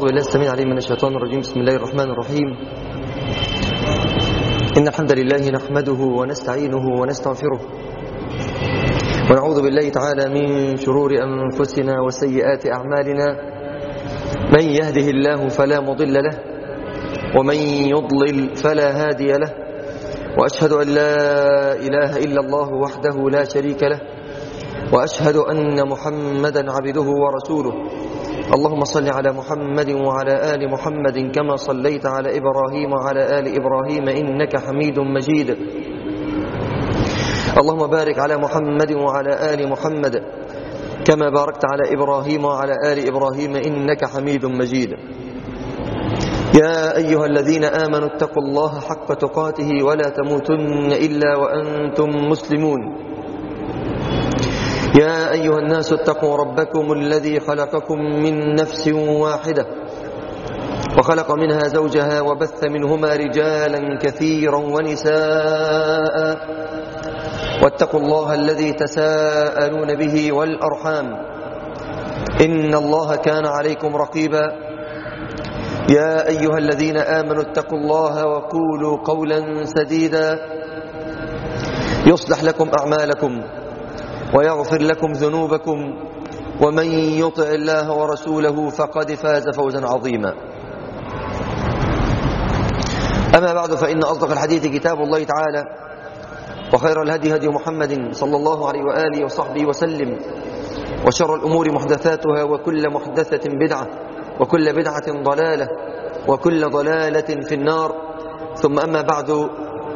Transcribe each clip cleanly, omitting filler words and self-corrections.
بالله السميع العليم من الشيطان الرجيم. بسم الله الرحمن الرحيم. إن الحمد لله نحمده ونستعينه ونستغفره، ونعوذ بالله تعالى من شرور أنفسنا وسيئات أعمالنا. من يهده الله فلا مضل له، ومن يضلل فلا هادي له، وأشهد أن لا إله إلا الله وحده لا شريك له، وأشهد أن محمدا عبده ورسوله. اللهم صل على محمد وعلى آل محمد كما صليت على إبراهيم وعلى آل إبراهيم إنك حميد مجيد. اللهم بارك على محمد وعلى آل محمد كما باركت على إبراهيم وعلى آل إبراهيم إنك حميد مجيد. يا أيها الذين آمنوا اتقوا الله حق تقاته ولا تموتن إلا وأنتم مسلمون. يا أيها الناس اتقوا ربكم الذي خلقكم من نفس واحدة، وخلق منها زوجها، وبث منهما رجالا كثيرا ونساء، واتقوا الله الذي تساءلون به والأرحام إن الله كان عليكم رقيبا. يا أيها الذين آمنوا اتقوا الله وقولوا قولا سديدا يصلح لكم أعمالكم ويغفر لكم ذنوبكم، ومن يطع الله ورسوله فقد فاز فوزا عظيما. أما بعد، فإن أصدق الحديث كتاب الله تعالى، وخير الهدي هدي محمد صلى الله عليه وآله وصحبه وسلم، وشر الأمور محدثاتها، وكل محدثة بدعة، وكل بدعة ضلالة، وكل ضلالة في النار. ثم أما بعد،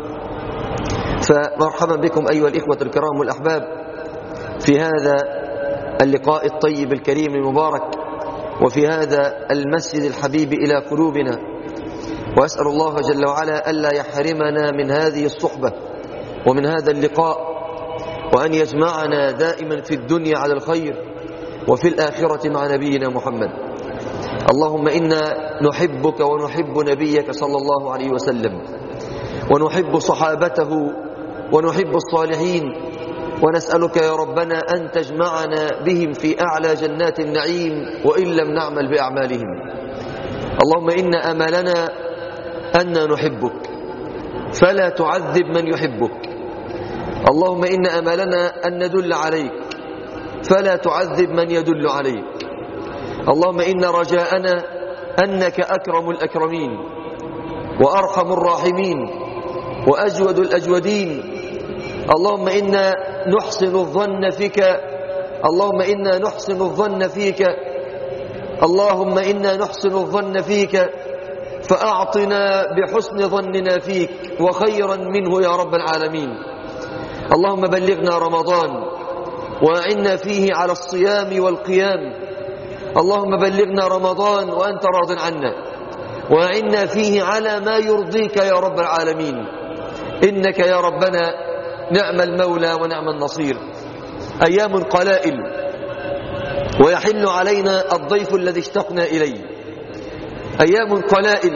فمرحبا بكم أيها الإخوة الكرام والأحباب في هذا اللقاء الطيب الكريم المبارك، وفي هذا المسجد الحبيب إلى قلوبنا. وأسأل الله جل وعلا ألا يحرمنا من هذه الصحبة ومن هذا اللقاء، وأن يجمعنا دائما في الدنيا على الخير، وفي الآخرة مع نبينا محمد. اللهم إنا نحبك ونحب نبيك صلى الله عليه وسلم، ونحب صحابته، ونحب الصالحين، ونسألك يا ربنا أن تجمعنا بهم في أعلى جنات النعيم وإن لم نعمل بأعمالهم. اللهم إن أملنا أن نحبك فلا تعذب من يحبك. اللهم إن أملنا أن ندل عليك فلا تعذب من يدل عليك. اللهم إن رجاءنا أنك أكرم الأكرمين، وأرحم الراحمين، وأجود الأجودين. اللهم إنا نحسن الظن فيك، اللهم إنا نحسن الظن فيك، اللهم إنا نحسن الظن فيك، فأعطنا بحسن ظننا فيك وخيرا منه يا رب العالمين. اللهم بلغنا رمضان وأعنا فيه على الصيام والقيام. اللهم بلغنا رمضان وأنت راض عنا، وأعنا فيه على ما يرضيك يا رب العالمين، إنك يا ربنا نعم المولى ونعم النصير. أيام قلائل، ويحل علينا الضيف الذي اشتقنا إليه. أيام قلائل،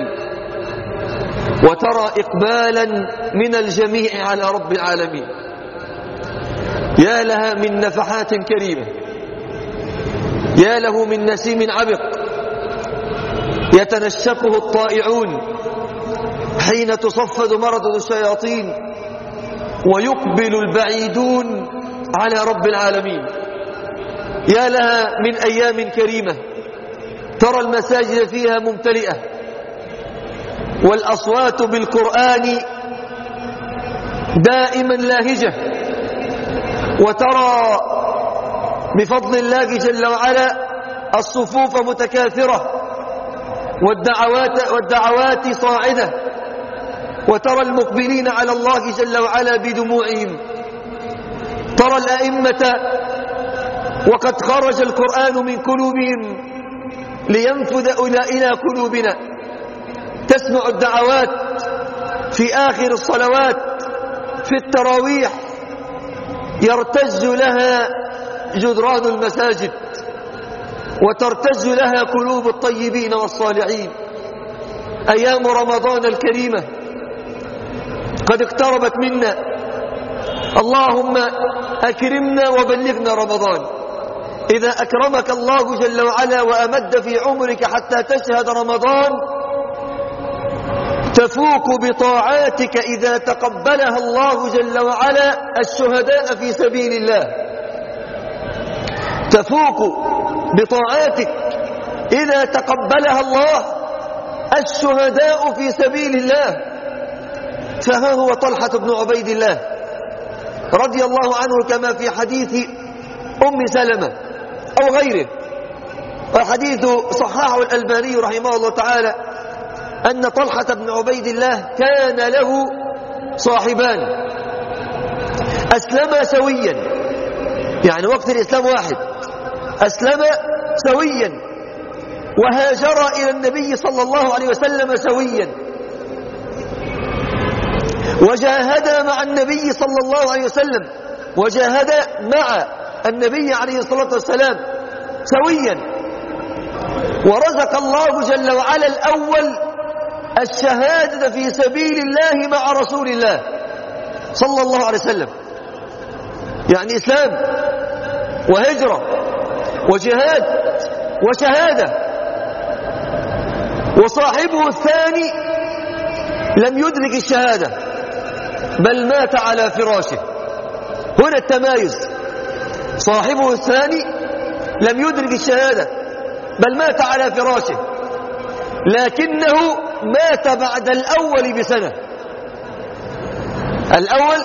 وترى إقبالا من الجميع على رب العالمين. يا لها من نفحات كريمة، يا له من نسيم عبق يتنشقه الطائعون حين تصفد مردد الشياطين، ويقبل البعيدون على رب العالمين. يا لها من أيام كريمة، ترى المساجد فيها ممتلئة، والأصوات بالقرآن دائما لاهجة، وترى بفضل الله جل وعلا الصفوف متكاثرة، والدعوات صاعدة، وترى المقبلين على الله جل وعلا بدموعهم. ترى الأئمة وقد خرج القرآن من قلوبهم لينفذ إلى قلوبنا. تسمع الدعوات في آخر الصلوات، في التراويح، يرتج لها جدران المساجد، وترتج لها قلوب الطيبين والصالحين. أيام رمضان الكريمة قد اقتربت منا. اللهم أكرمنا وبلغنا رمضان، إذا أكرمك الله جل وعلا وأمد في عمرك حتى تشهد رمضان تفوق بطاعاتك إذا تقبلها الله جل وعلا الشهداء في سبيل الله. تفوق بطاعاتك إذا تقبلها الله الشهداء في سبيل الله. فها هو طلحة بن عبيد الله رضي الله عنه كما في حديث أم سلمة أو غيره، والحديث صححه الألباني رحمه الله تعالى، أن طلحة بن عبيد الله كان له صاحبان أسلما سويا، يعني وقت الإسلام واحد، أسلم سويا وهاجر إلى النبي صلى الله عليه وسلم سويا، وجاهد مع النبي صلى الله عليه وسلم، وجاهد مع النبي عليه الصلاة والسلام سويا، ورزق الله جل وعلا الأول الشهادة في سبيل الله مع رسول الله صلى الله عليه وسلم، يعني إسلام وهجرة وجهاد وشهادة. وصاحبه الثاني لم يدرك الشهادة بل مات على فراشه. هنا التمايز، صاحبه الثاني لم يدرك الشهادة بل مات على فراشه، لكنه مات بعد الأول بسنة. الأول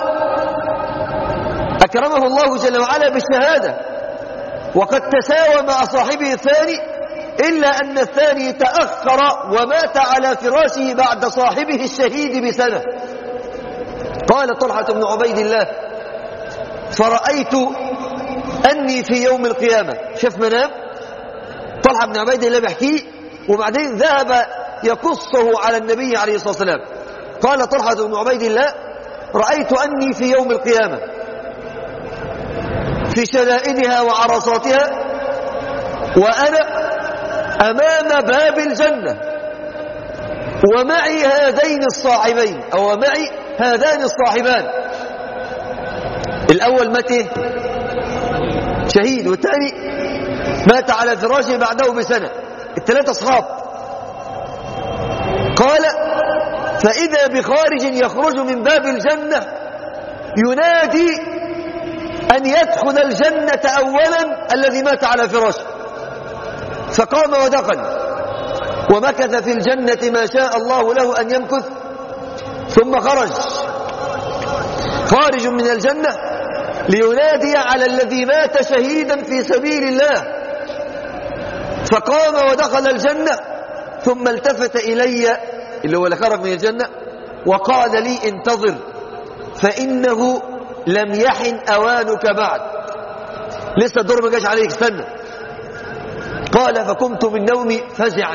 أكرمه الله جل وعلا بالشهادة وقد تساوى مع صاحبه الثاني، إلا أن الثاني تأخر ومات على فراشه بعد صاحبه الشهيد بسنة. قال طلحة بن عبيد الله: فرأيت أني في يوم القيامة، شاف منام طلحة بن عبيد الله بيحكيه وبعدين ذهب يقصه على النبي عليه الصلاة والسلام. قال طلحة بن عبيد الله: رأيت أني في يوم القيامة في شدائدها وعرصاتها وأنا أمام باب الجنة ومعي هذين الصاحبين، أو معي هذان الصاحبان. الأول مات شهيد، والثاني مات على فراشه بعده بسنة، الثلاثة أصحاب. قال: فإذا بخارج يخرج من باب الجنة ينادي أن يدخل الجنة أولا الذي مات على فراشه، فقام ودخل ومكث في الجنة ما شاء الله له أن يمكث، ثم خارج من الجنة لينادي على الذي مات شهيدا في سبيل الله، فقام ودخل الجنة ثم التفت إلي، اللي هو اللي خرج من الجنة، وقال لي: انتظر فإنه لم يحن أوانك بعد، لسه الدور ما جاش عليك، استنى. قال: فقمت من نومي فزعا.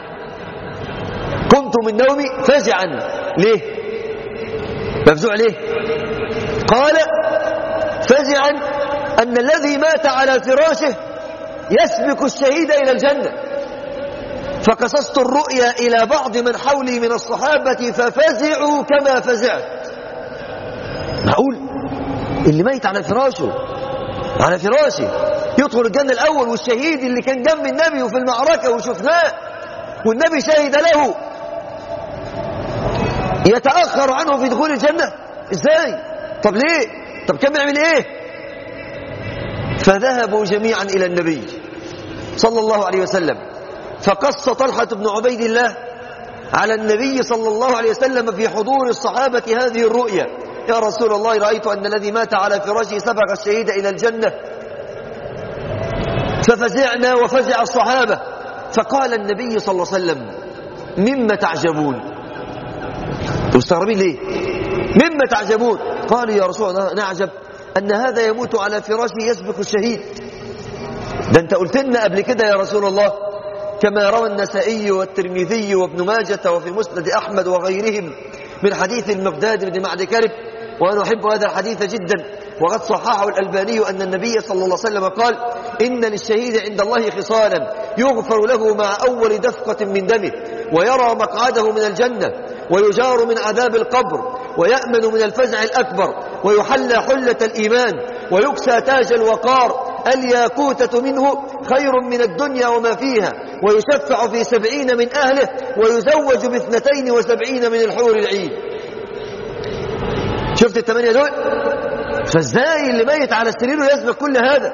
قمت من نومي فزعا. ليه مفزوع ليه؟ قال: فزعا أن الذي مات على فراشه يسبق الشهيد إلى الجنة. فقصصت الرؤيا إلى بعض من حولي من الصحابة ففزعوا كما فزعت. معقول اللي ميت على فراشه يدخل الجنة الأول، والشهيد اللي كان جنب النبي وفي المعركة وشفناه والنبي شهد له يتأخر عنه في دخول الجنة؟ ازاي؟ طب ليه؟ طب كان بيعمل ايه؟ فذهبوا جميعا إلى النبي صلى الله عليه وسلم، فقص طلحة بن عبيد الله على النبي صلى الله عليه وسلم في حضور الصحابة هذه الرؤيا: يا رسول الله، رأيت أن الذي مات على فراشه سبق الشهيد إلى الجنة. ففزعنا وفزع الصحابة. فقال النبي صلى الله عليه وسلم: مما تعجبون؟ مستغربين ليه؟ مما تعجبون؟ قالوا: يا رسول الله، نعجب أن هذا يموت على فراشه يسبق الشهيد. ده أنت قلت لنا قبل كده يا رسول الله، كما روى النسائي والترمذي وابن ماجة وفي مسند أحمد وغيرهم من حديث المقداد بن معد كرب، وأنا أحب هذا الحديث جدا، وقد صححه الألباني، أن النبي صلى الله عليه وسلم قال: إن للشهيد عند الله خصالا يغفر له مع أول دفقة من دمه، ويرى مقعده من الجنة، ويجار من عذاب القبر، ويأمن من الفزع الأكبر، ويحلى حلة الإيمان، ويكسى تاج الوقار الياقوتة منه خير من الدنيا وما فيها، ويشفع في 70 من أهله، ويزوج ب72 من الحور العين. شفت ال8 دول؟ فازاي اللي ميت على سريره يسبق كل هذا؟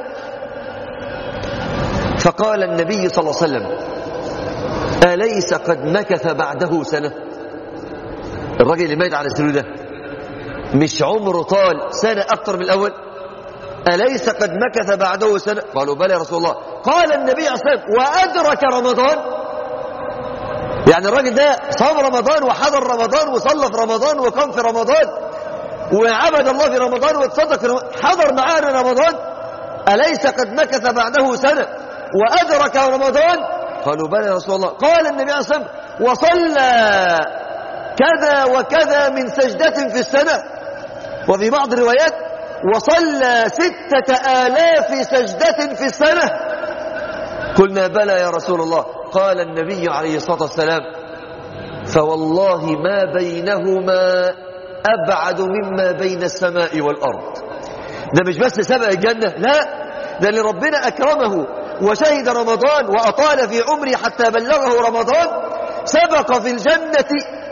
فقال النبي صلى الله عليه وسلم: أليس قد مكث بعده سنة؟ الراجل اللي ميت على سريره ده مش عمره طال سنة أكتر من الأول؟ أليس قد مكث بعده سنة؟ قالوا: بلى يا رسول الله. قال النبي عليه الصلاة والسلام: وأدرك رمضان. يعني الراجل ده صام رمضان وحضر رمضان وصلى في رمضان وقام في رمضان وعبد الله في رمضان وتصدق في رمضان، حضر معانا رمضان. أليس قد مكث بعده سنة وأدرك رمضان؟ قالوا: بلى يا رسول الله. قال النبي عليه الصلاة والسلام: وصلى كذا وكذا من سجدة في السنة. وفي بعض الروايات: وصلى 6000 سجدة في السنة. قلنا: بلى يا رسول الله. قال النبي عليه الصلاة والسلام: فوالله ما بينهما أبعد مما بين السماء والأرض. ده مش بس سبق الجنة، لا، ده اللي ربنا أكرمه وشهد رمضان وأطال في عمره حتى بلغه رمضان، سبق في الجنة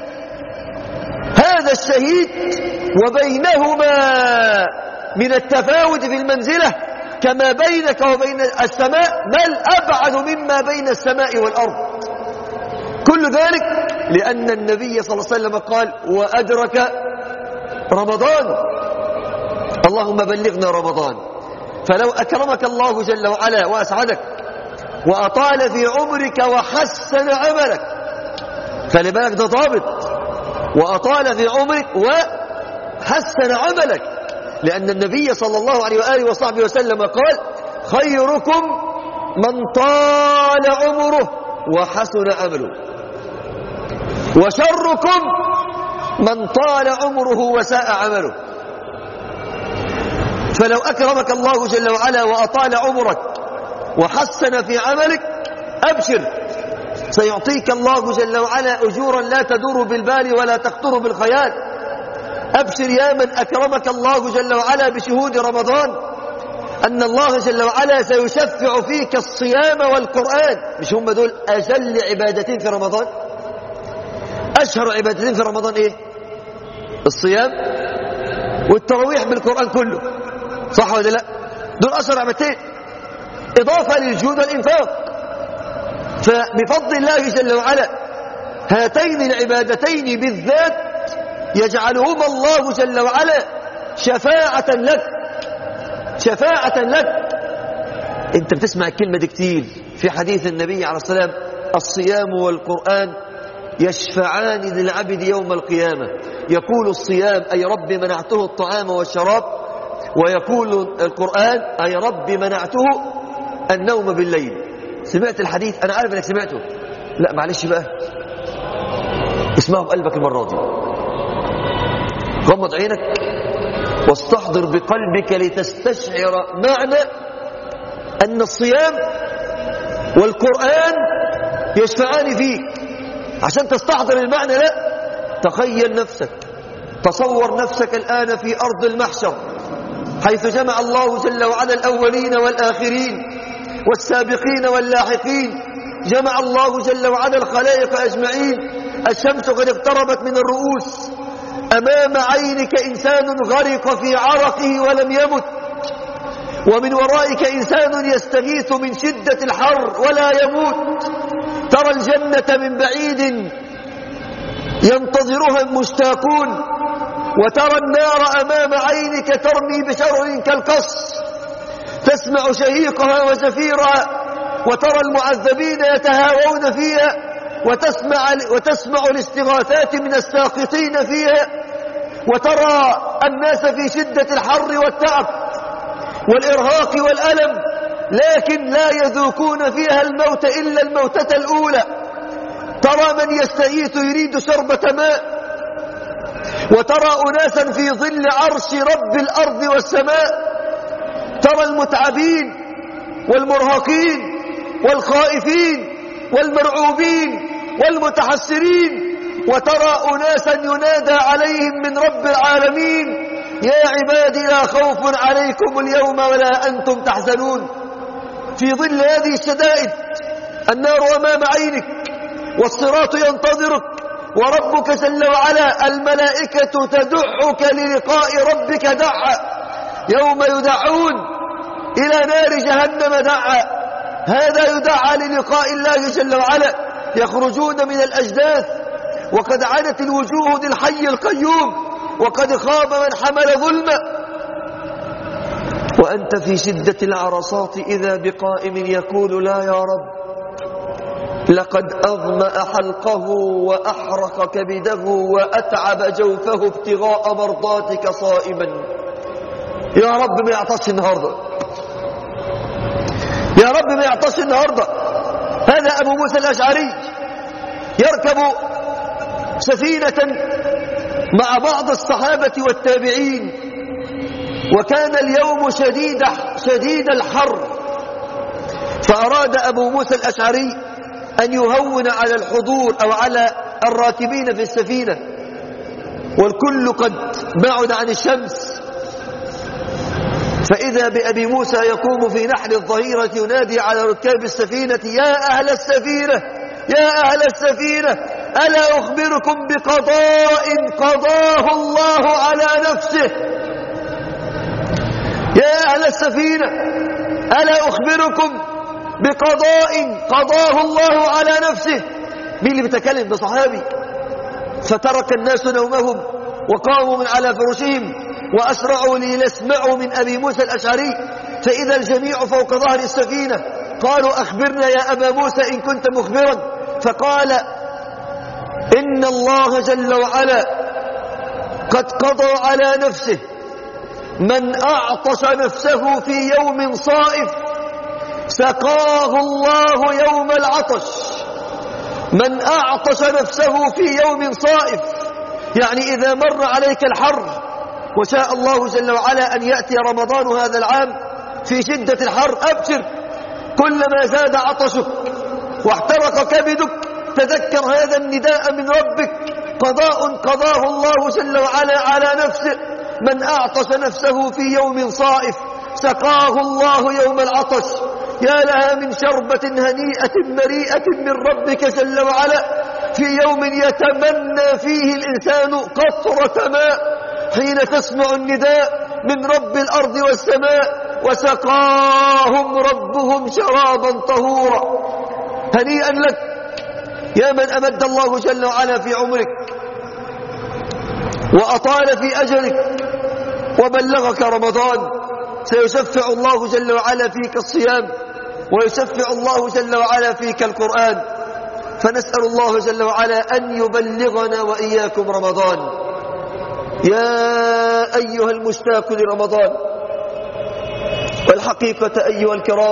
هذا الشهيد وبينهما من التفاوت في المنزلة كما بينك وبين السماء، بل أبعد مما بين السماء والأرض. كل ذلك لأن النبي صلى الله عليه وسلم قال: وأدرك رمضان. اللهم بلغنا رمضان. فلو أكرمك الله جل وعلا وأسعدك وأطال في عمرك وحسن عملك، فلبالك ده ضابط، وأطال في عمرك وحسن عملك، لأن النبي صلى الله عليه وآله وصحبه وسلم قال: خيركم من طال عمره وحسن عمله، وشركم من طال عمره وساء عمله. فلو أكرمك الله جل وعلا وأطال عمرك وحسن في عملك، أبشر، سيعطيك الله جل وعلا أجورا لا تدور بالبال ولا تخطر بالخيال. أبشر يا من أكرمك الله جل وعلا بشهود رمضان، أن الله جل وعلا سيشفع فيك الصيام والقرآن. مش هم دول أجل عبادتين في رمضان؟ أشهر عبادتين في رمضان إيه؟ الصيام والتراويح بالقرآن كله، صح ولا لا؟ دول أشهر عبادتين، إضافة للجود والإنفاق. فبفضل الله جل وعلا هاتين العبادتين بالذات يجعلهما الله جل وعلا شفاعة لك، شفاعة لك. انت بتسمع الكلمة دي كتير في حديث النبي عليه الصلاة والسلام: الصيام والقرآن يشفعان للعبد يوم القيامة. يقول الصيام: أي رب منعته الطعام والشراب، ويقول القرآن: أي رب منعته النوم بالليل. سمعت الحديث؟ أنا عارف أنك سمعته. لا معلش بقى، اسمعه بقلبك المرة دي. غمض عينك واستحضر بقلبك لتستشعر معنى أن الصيام والقرآن يشفعان فيك. عشان تستحضر المعنى ده، تخيل نفسك، تصور نفسك الآن في أرض المحشر، حيث جمع الله جل وعلا الأولين والآخرين والسابقين واللاحقين. جمع الله جل وعلا الخلائق أجمعين. الشمس قد اقتربت من الرؤوس. أمام عينك إنسان غرق في عرقه ولم يمت، ومن ورائك إنسان يستغيث من شدة الحر ولا يموت. ترى الجنة من بعيد ينتظرها المشتاقون، وترى النار أمام عينك ترمي بشرر كالقص، تسمع شهيقها وزفيرها، وترى المعذبين يتهاوون فيها، وتسمع الاستغاثات من الساقطين فيها، وترى الناس في شدة الحر والتعب والإرهاق والألم، لكن لا يذوقون فيها الموت إلا الموتة الأولى. ترى من يستغيث يريد شربة ماء، وترى أناسا في ظل عرش رب الأرض والسماء. ترى المتعبين والمرهقين والخائفين والمرعوبين والمتحسرين، وترى أناسا ينادى عليهم من رب العالمين: يا عبادي لا خوف عليكم اليوم ولا أنتم تحزنون. في ظل هذه الشدائد النار أمام عينك والصراط ينتظرك وربك جل وعلا الملائكة تدعك للقاء ربك دعا. يوم يدعون إلى نار جهنم دعا. هذا يدعى للقاء الله جل وعلا. يخرجون من الأجداث وقد عنت الوجوه للحي القيوم وقد خاب من حمل ظلما، وأنت في شدة العرصات إذا بقائم يقول لا يا رب، لقد أظمأ حلقه وأحرق كبده وأتعب جوفه ابتغاء مرضاتك صائما. يا رب ما يعطش النهاردة، يا رب ما يعطش النهاردة. هذا أبو موسى الأشعري يركب سفينة مع بعض الصحابة والتابعين، وكان اليوم شديد الحر، فأراد أبو موسى الأشعري أن يهون على الحضور أو على الراكبين في السفينة، والكل قد بعد عن الشمس. فإذا بأبي موسى يقوم في نحر الظهيرة ينادي على ركاب السفينة يا أهل السفينة، يا أهل السفينة، ألا أخبركم بقضاء قضاه الله على نفسه. يا أهل السفينة، ألا أخبركم بقضاء قضاه الله على نفسه. مين اللي بيتكلم؟ ده صحابي. فترك الناس نومهم وقاموا من على فرشهم وأسرعوا ليسمعوا من أبي موسى الأشعري، فإذا الجميع فوق ظهر السفينة. قالوا أخبرنا يا أبا موسى إن كنت مخبرا. فقال إن الله جل وعلا قد قضى على نفسه من أعطش نفسه في يوم صائف سقاه الله يوم العطش. من أعطش نفسه في يوم صائف، يعني إذا مر عليك الحر وشاء الله جل وعلا أن يأتي رمضان هذا العام في شدة الحر، أبشر، كلما زاد عطشك واحترق كبدك تذكر هذا النداء من ربك، قضاء قضاه الله جل وعلا على نفسه. من أعطش نفسه في يوم صائف سقاه الله يوم العطش. يا لها من شربة هنيئة مريئة من ربك جل وعلا في يوم يتمنى فيه الإنسان قطرة ماء حين تسمع النداء من رب الأرض والسماء وسقاهم ربهم شرابا طهورا. هنيئا لك يا من أمد الله جل وعلا في عمرك وأطال في أجلك وبلغك رمضان. سيشفع الله جل وعلا فيك الصيام ويشفع الله جل وعلا فيك القرآن. فنسأل الله جل وعلا أن يبلغنا وإياكم رمضان. يا أيها المشتاق لرمضان، والحقيقة أيها الكرام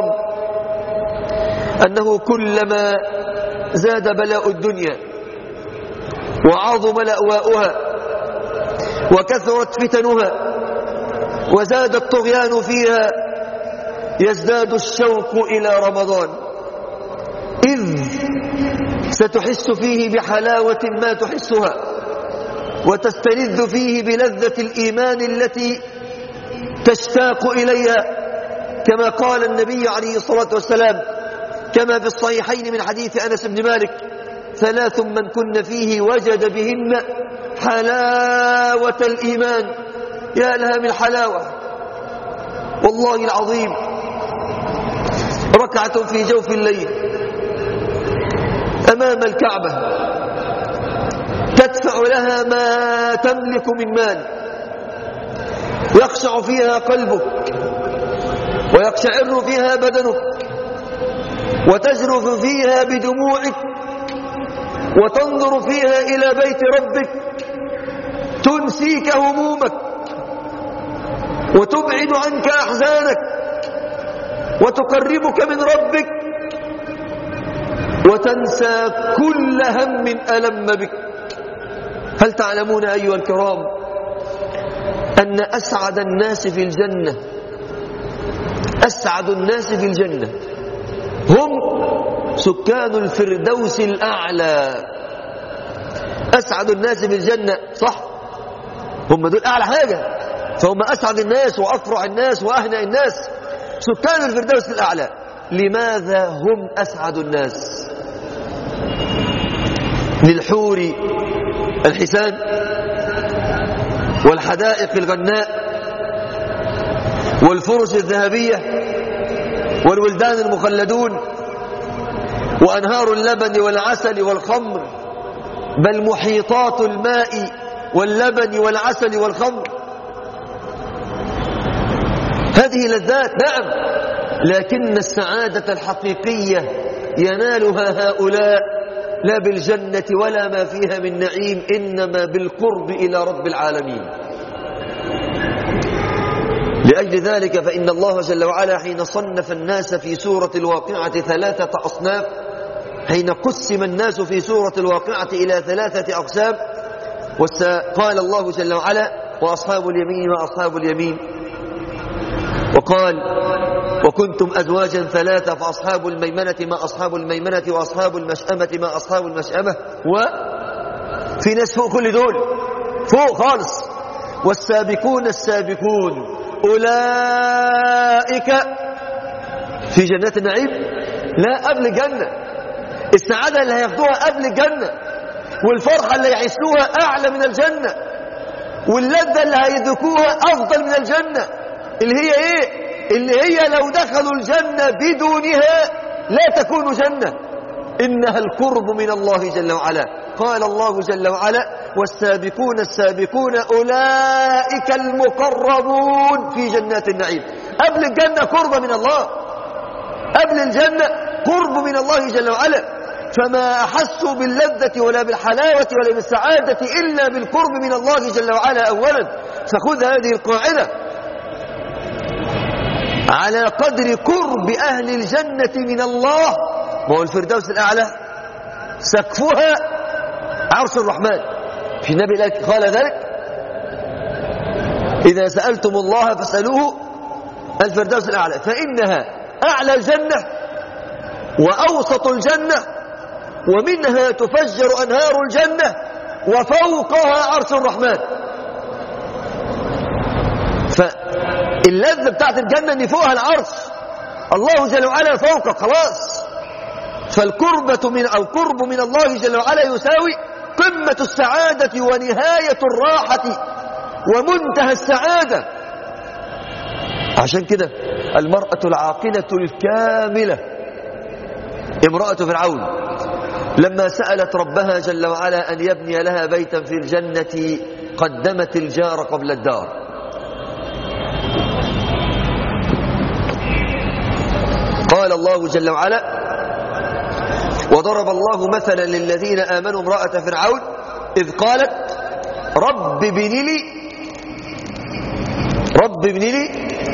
أنه كلما زاد بلاء الدنيا وعظم لأواؤها وكثرت فتنها وزاد الطغيان فيها يزداد الشوق إلى رمضان، إذ ستحس فيه بحلاوة ما تحسها وتستلذ فيه بلذة الإيمان التي تشتاق إليها، كما قال النبي عليه الصلاة والسلام كما في الصحيحين من حديث أنس بن مالك: ثلاث من كن فيه وجد بهن حلاوة الإيمان. يا لها من حلاوة والله العظيم. ركعة في جوف الليل أمام الكعبة تدفع لها ما تملك من مال، يخشع فيها قلبك ويقشعر فيها بدنك وتجرف فيها بدموعك وتنظر فيها إلى بيت ربك تنسيك همومك وتبعد عنك أحزانك وتقربك من ربك وتنسى كل هم ألم بك. هل تعلمون أيها الكرام أن أسعد الناس في الجنة، أسعد الناس في الجنة هم سكان الفردوس الأعلى. أسعد الناس في الجنة، صح، هم دول أعلى حاجة، فهم أسعد الناس وأفرح الناس وأهنأ الناس، سكان الفردوس الأعلى. لماذا هم أسعد الناس؟ للحور الحسان والحدائق الغناء والفرس الذهبية والولدان المخلدون وأنهار اللبن والعسل والخمر، بل محيطات الماء واللبن والعسل والخمر. هذه لذات نعم، لكن السعادة الحقيقية ينالها هؤلاء لا بالجنة ولا ما فيها من نعيم، إنما بالقرب إلى رب العالمين. لأجل ذلك فإن الله جل وعلا حين صنف الناس في سورة الواقعة 3 أصناف، حين قسم الناس في سورة الواقعة إلى 3 أقسام، قال الله جل وعلا وأصحاب اليمين وأصحاب اليمين، وقال وكنتم أزواجا 3 فأصحاب الميمنة ما أصحاب الميمنة وأصحاب المشأمة ما أصحاب المشأمة، وفي ناس فوق كل دول فوق خالص، والسابقون السابقون أولئك في جنات النعيم. لا، قبل الجنة، السعادة اللي هياخدوها قبل الجنة، والفرحة اللي يعيشوها أعلى من الجنة، واللذة اللي هيذوقوها أفضل من الجنة، اللي هي إيه؟ اللي هي لو دخلوا الجنة بدونها لا تكون جنة، إنها القرب من الله جل وعلا. قال الله جل وعلا والسابقون السابقون أولئك المقربون في جنات النعيم. قبل الجنة قرب من الله، قبل الجنة قرب من الله جل وعلا، فما أحسوا باللذة ولا بالحلاوة ولا بالسعادة إلا بالقرب من الله جل وعلا أولا. فخذ هذه القاعدة، على قدر قرب أهل الجنة من الله، وهو الفردوس الأعلى سقفها عرش الرحمن. في النبي قال ذلك إذا سألتم الله فاسألوه الفردوس الأعلى، فإنها أعلى الجنة وأوسط الجنة ومنها تفجر أنهار الجنة وفوقها عرش الرحمن. فاللذة بتاعت الجنة ان فوقها العرش، الله جل وعلا فوقك خلاص. فالقربة من أو قرب من الله جل وعلا يساوي قمة السعادة ونهاية الراحة ومنتهى السعادة. عشان كده المرأة العاقلة الكاملة امرأة فرعون لما سألت ربها جل وعلا أن يبني لها بيتا في الجنة قدمت الجار قبل الدار. قال الله جل وعلا وضرب الله مثلا للذين آمنوا امرأة فرعون إذ قالت رب ابن لي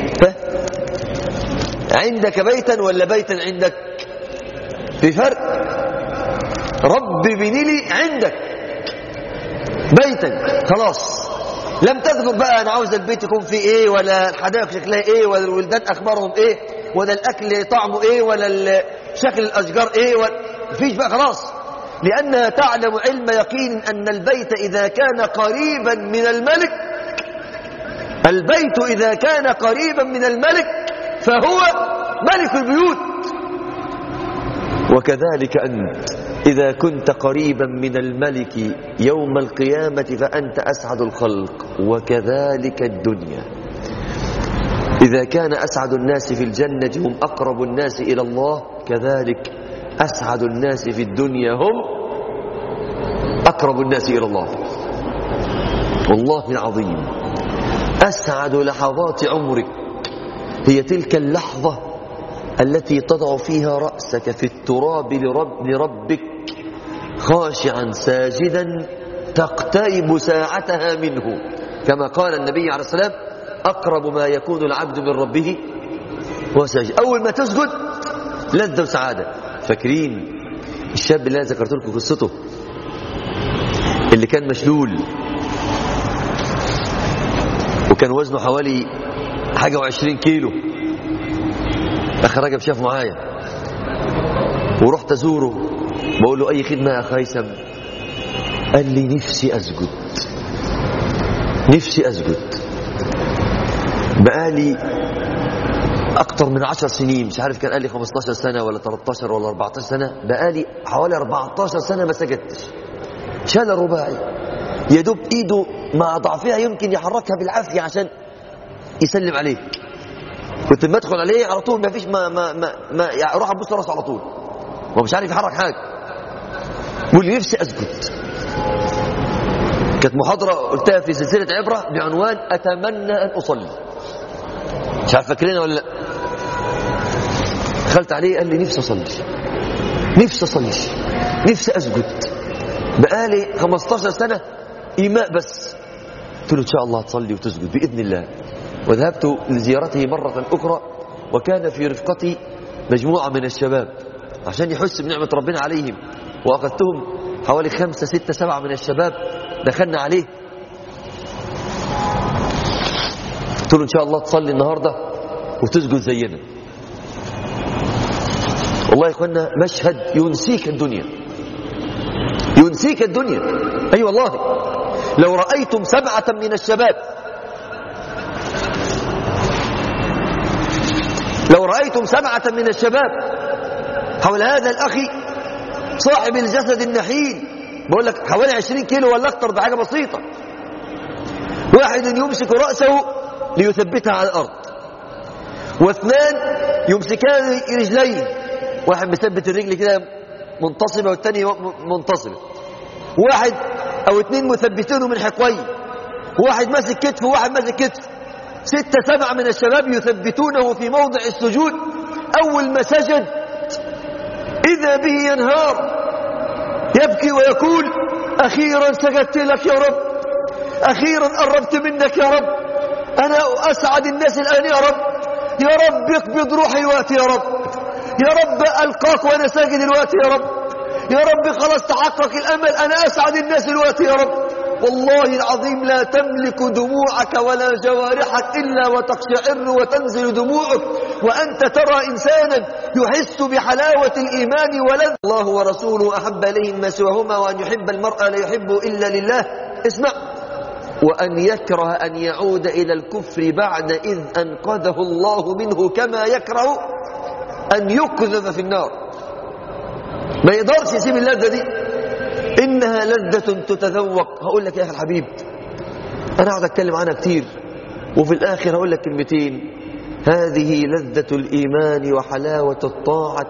عندك بيتا ولا بيتا عندك؟ في فرق. رب ابن لي عندك بيتا، خلاص لم تذكر بقى أنا عاوز البيت يكون فيه إيه، ولا الحدائق شكلها إيه، ولا الولدان أخبارهم إيه، ولا الأكل طعمه إيه، ولا شكل الأشجار إيه، مفيش بقى خلاص، لأنها تعلم علم يقين أن البيت إذا كان قريبا من الملك، البيت إذا كان قريبا من الملك فهو ملك البيوت. وكذلك أنت إذا كنت قريبا من الملك يوم القيامة فأنت أسعد الخلق. وكذلك الدنيا، إذا كان أسعد الناس في الجنة هم أقرب الناس إلى الله، كذلك أسعد الناس في الدنيا هم أقرب الناس إلى الله. والله العظيم أسعد لحظات عمرك هي تلك اللحظة التي تضع فيها رأسك في التراب لربك خاشعا ساجدا تقترب ساعتها منه، كما قال النبي عليه الصلاة والسلام أقرب ما يكون العبد من ربه وهو ساجد. أول ما تسجد لذة وسعادة. فاكرين الشاب اللي أنا ذكرت لكم قصته اللي كان مشلول وكان وزنه حوالي حاجة و20 كيلو؟ أخي رجب شاف معايا ورحت أزوره بقول له أي خدمة يا أخي هيثم؟ قال لي نفسي أسجد. بقالي أكتر من 10 سنين، مش عارف كان قال لي 15 سنة ولا 13 ولا 14 سنة، بقالي حوالي 14 سنة ما سجدتش. شال الرباعي يا دوب إيده مع ضعفها يمكن يحركها بالعافية عشان يسلم عليك. كنت لما أدخل عليه على طول ما فيش ما يعني أروح أبص راسه على طول، هو مش عارف يحرك حاجة. واللي نفسي أسجد. كانت محاضرة قلتها في سلسلة عبرة بعنوان أتمنى أن أصلي، مش عارف فاكرينها ولا لا. دخلت عليه قال لي نفسي أصلي، نفسي أصلي، نفسي أسجد، بقالي 15 سنة إيماء بس. قلت له إن شاء الله تصلي وتسجد بإذن الله. وذهبت لزيارته مرة أخرى، وكان في رفقتي مجموعة من الشباب عشان يحس بنعمة ربنا عليهم، وأخذتهم حوالي 5 6 7 من الشباب. دخلنا عليه قلت له إن شاء الله تصلي النهاردة وتسجد زينا. والله يا إخوانا مشهد ينسيك الدنيا، ينسيك الدنيا. أي والله لو رأيتم 7 من الشباب، لو رأيتم 7 من الشباب حول هذا الأخي صاحب الجسد النحيل، بقول لك حوالي 20 كيلو ولا أكتر بحاجة بسيطة، واحد يمسك رأسه ليثبتها على الأرض، واثنان يمسكان رجليه، واحد مثبت الرجل كده منتصبة والتاني منتصبة، واحد أو 2 مثبتينه من حقويه، واحد ماسك كتف وواحد ماسك كتف. 6 7 من الشباب يثبتونه في موضع السجود. أول ما سجد إذا به ينهار يبكي ويقول أخيرا سجدت لك يا رب، أخيرا قربت منك يا رب، أنا أسعد الناس الآن يا رب، يا رب اقبض روحي الوقت يا رب، يا رب ألقاك وأنا ساجد الوقت يا رب، يا رب خلاص تحقق الأمل، أنا أسعد الناس الوقت يا رب. والله العظيم لا تملك دموعك ولا جوارحك إلا وتقشعر وتنزل دموعك وأنت ترى إنسانا يحس بحلاوة الإيمان ولذ الله ورسوله أحب إليهم ما سواهما، وأن يحب المرء لا يحب إلا لله. اسمع، وأن يكره أن يعود إلى الكفر بعد إذ أنقذه الله منه، كما يكره أن يقذف في النار. ما يقدرش يسيب اللذة دي، إنها لذة تتذوق. هقول لك يا أخي الحبيب، أنا قاعد أتكلم عنها كتير، وفي الآخر هقول لك كلمتين. هذه لذة الإيمان وحلاوة الطاعة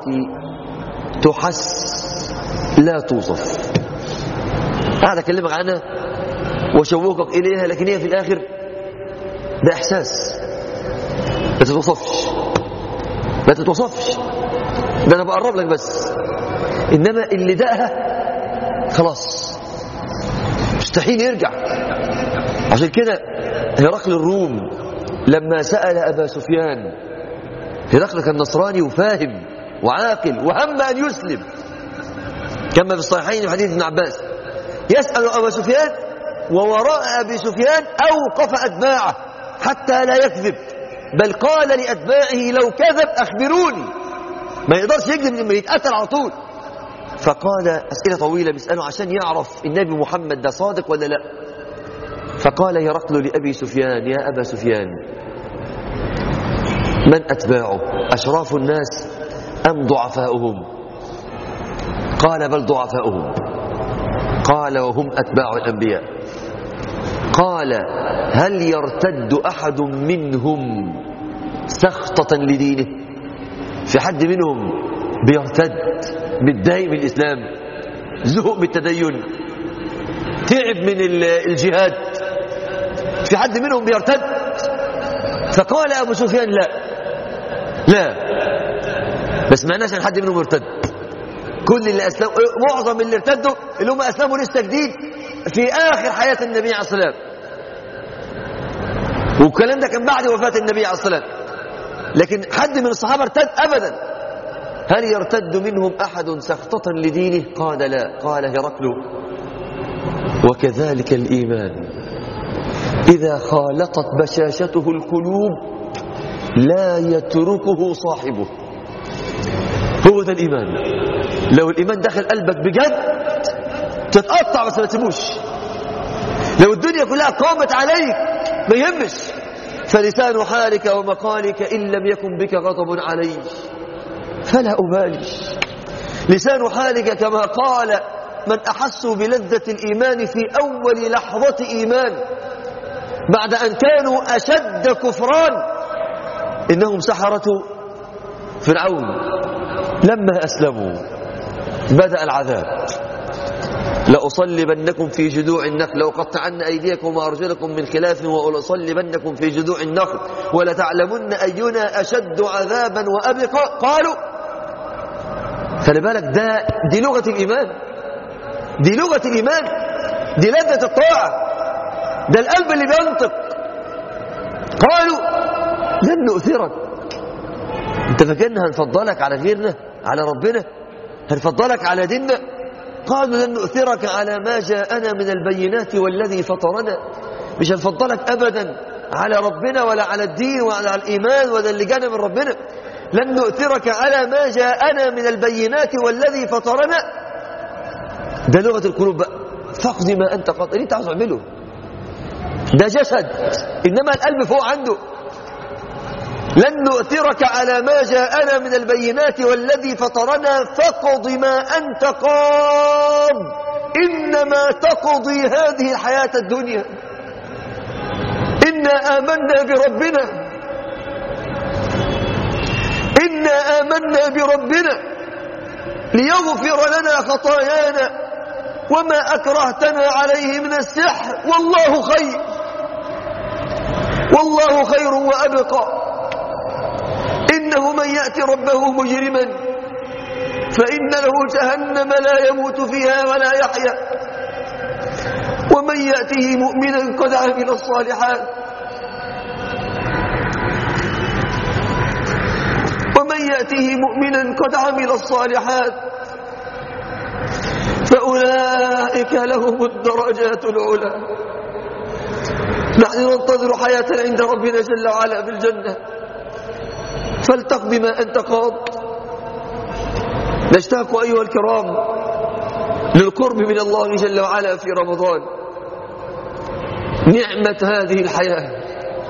تحس لا توصف. قاعد أكلمك عنها وشوقك إليها، لكن هي في الآخر ده إحساس ما تتوصفش، ما تتوصفش. ده أنا بقرب لك بس، إنما اللي دقها خلاص مستحيل يرجع. عشان كده هرقل الروم لما سأل أبا سفيان، هرقل كان نصراني وفاهم وعاقل وهم أن يسلم كما في الصحيحين حديث ابن عباس، يسأل أبا سفيان ووراء أبي سفيان أوقف أتباعه حتى لا يكذب، بل قال لأتباعه لو كذب أخبروني. ما يقدرش يكذب لما يتقتل على طول. فقال أسئلة طويلة بيسأله عشان يعرف النبي محمد ده صادق ولا لا. فقال هرقل لأبي سفيان يا أبا سفيان من أتباعه، أشراف الناس أم ضعفاؤهم؟ قال بل ضعفاؤهم. قال وهم أتباع الأنبياء. قال هل يرتد أحد منهم سخطة لدينه؟ في حد منهم بيرتد متضايق من الإسلام، زهق من التدين، تعب من الجهاد؟ في حد منهم بيرتد؟ فقال أبو سفيان لا ما سمعناش عن حد منهم يرتد. كل اللي أسلم، معظم اللي ارتدوا اللي هم أسلموا لسه جديد في آخر حياة النبي عليه الصلاة والسلام، والكلام ده كان بعد وفاة النبي عليه الصلاة والسلام. لكن حد من الصحابة ارتد أبدا. هل يرتد منهم أحد سخطة لدينه؟ قال لا. قال هرقل وكذلك الإيمان إذا خالطت بشاشته القلوب لا يتركه صاحبه. هو ده الإيمان. لو الإيمان دخل قلبك بجد تتقطع بس ما تسيبوش. لو الدنيا كلها قامت عليك ما يهمش، فلسان حالك ومقالك إن لم يكن بك غضب علي فلا أبالي. لسان حالك كما قال من أحسوا بلذة الإيمان في أول لحظة إيمان بعد أن كانوا أشد كفران إنهم سحرة فرعون لما أسلموا بدأ العذاب. لأصلبنكم في جذوع النخل لأقطعن أيديكم وأرجلكم من خلاف ولأصلبنكم في جذوع النخل ولتعلمن أينا أشد عذابا وأبقى. قالوا خلي بالك دي لغة الإيمان، دي لغة الإيمان، دي لذة الطاعة، ده القلب اللي بينطق. قالوا لن نؤثرك. انت فاكرنا هنفضلك على غيرنا على ربنا؟ هنفضلك على ديننا؟ قالوا لن نؤثرك على ما جاءنا من البينات والذي فطرنا. مش هنفضلك أبدا على ربنا ولا على الدين ولا على الإيمان ولا اللي جانا من ربنا. لن نؤثرك على ما جاءنا من البينات والذي فطرنا. ده لغة القلوب بقى. فاقض ما أنت قاضي. انت عاوز تعمله ده جسد، إنما القلب فوق عنده. لن نؤثرك على ما جاءنا من البينات والذي فطرنا فاقض ما أنت قاض إنما تقضي هذه الحياة الدنيا. إنا آمنا بربنا، إنا آمنا بربنا ليغفر لنا خطايانا وما أكرهتنا عليه من السحر والله خير، والله خير وأبقى. إنه من يأتي ربه مجرما فإن له جهنم لا يموت فيها ولا يحيا ومن يأته مؤمنا قد عمل الصالحات فأولئك لهم الدرجات العلى. نحن ننتظر حياة عند ربنا جل وعلا في الجنة فلتقض ما أنت قاض. نشتاق أيها الكرام للقرب من الله جل وعلا في رمضان. نعمة هذه الحياة.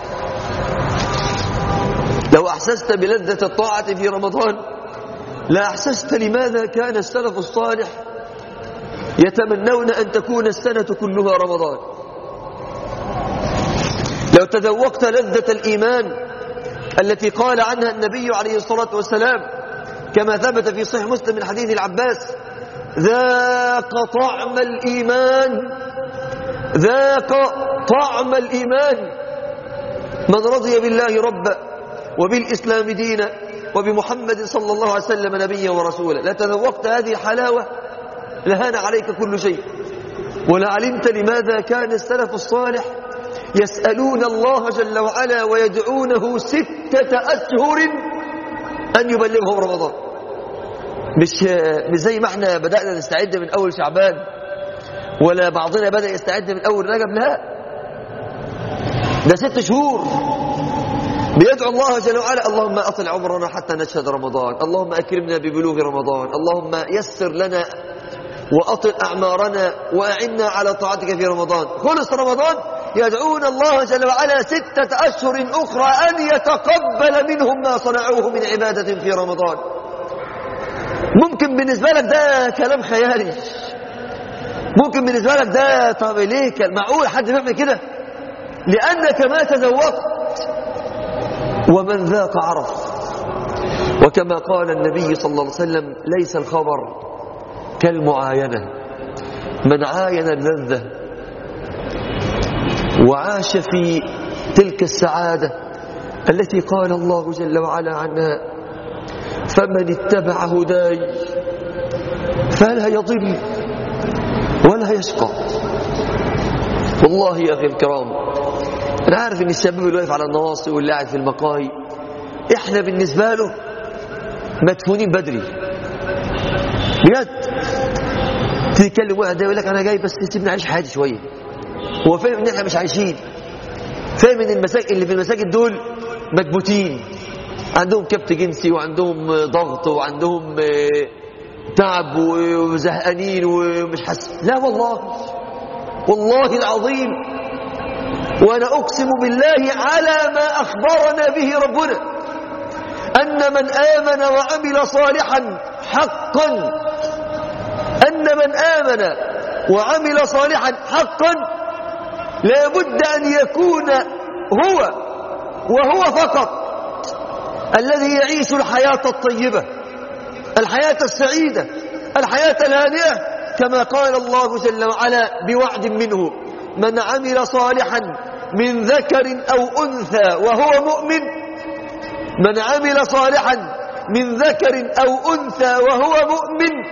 لو أحسست بلذة الطاعة في رمضان لا أحسست لماذا كان السلف الصالح يتمنون أن تكون السنة كلها رمضان. لو تذوقت لذة الإيمان التي قال عنها النبي عليه الصلاة والسلام كما ثبت في صحيح مسلم من حديث العباس ذاق طعم الإيمان، ذاق طعم الإيمان من رضي بالله ربا وبالإسلام دينا وبمحمد صلى الله عليه وسلم نبيا ورسولا. لا تذوقت هذه الحلاوة لهان عليك كل شيء. ولا علمت لماذا كان السلف الصالح يسألون الله جل وعلا ويدعونه 6 أشهر أن يبلغهم رمضان. مش زي ما احنا بدأنا نستعد من أول شعبان ولا بعضنا بدأ يستعد من أول رجب. لا، ده 6 شهور بيدعو الله جل وعلا اللهم أطل عمرنا حتى نشهد رمضان، اللهم أكرمنا ببلوغ رمضان، اللهم يسر لنا وأطل أعمارنا وأعنا على طاعتك في رمضان. خلص رمضان يدعون الله جل وعلا 6 أشهر أخرى أن يتقبل منهم ما صنعوه من عبادة في رمضان. ممكن بالنسبة لك ده كلام خيالي، ممكن بالنسبة لك ده طب ليه معقول حد يعمل كده؟ لأنك ما تذوقت، ومن ذاق عرف. وكما قال النبي صلى الله عليه وسلم ليس الخبر كالمعاينة. من عاين اللذة وعاش في تلك السعادة التي قال الله جل وعلا عنها فمن اتبع هداي فلا يضل ولا يشقى. والله يا أخي الكرام أنا عارف أن الشباب اللي واقف على النواصي واللي قاعد في المقاهي إحنا بالنسبة له مدفونين بدري بجد. تتكلم واحد يقول لك أنا جاي بس سيبني أعيش حياتي شوية. هو فاهم إن إحنا مش عايشين، فاهم إن المساجد اللي في المساجد دول مكبوتين، عندهم كبت جنسي وعندهم ضغط وعندهم تعب وزهقانين ومش حاسس. لا والله، والله العظيم وأنا أقسم بالله على ما أخبرنا به ربنا أن من آمن وعمل صالحا حقا، أن من آمن وعمل صالحا حقا لا بد أن يكون وهو فقط الذي يعيش الحياة الطيبة، الحياة السعيدة، الحياة الهانئة، كما قال الله جل وعلا بوعد منه: من عمل صالحا من ذكر أو أنثى وهو مؤمن، من عمل صالحا من ذكر أو أنثى وهو مؤمن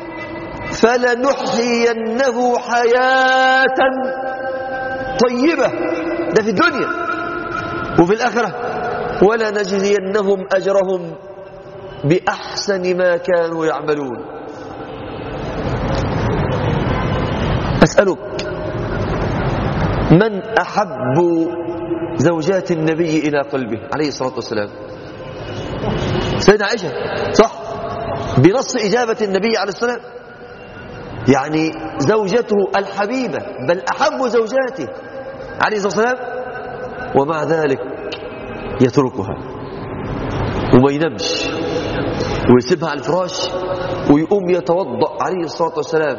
فلنحيينه حياة طيبة. ده في الدنيا، وفي الآخرة ولنجزينهم أجرهم بأحسن ما كانوا يعملون. أسألك، من أحب زوجات النبي إلى قلبه عليه الصلاة والسلام؟ سيدة عائشة، صح؟ بنص إجابة النبي عليه الصلاة والسلام، يعني زوجته الحبيبة، بل أحب زوجاته عليه الصلاة والسلام، ومع ذلك يتركها وما ينامش ويسيبها على الفراش ويقوم يتوضأ عليه الصلاة والسلام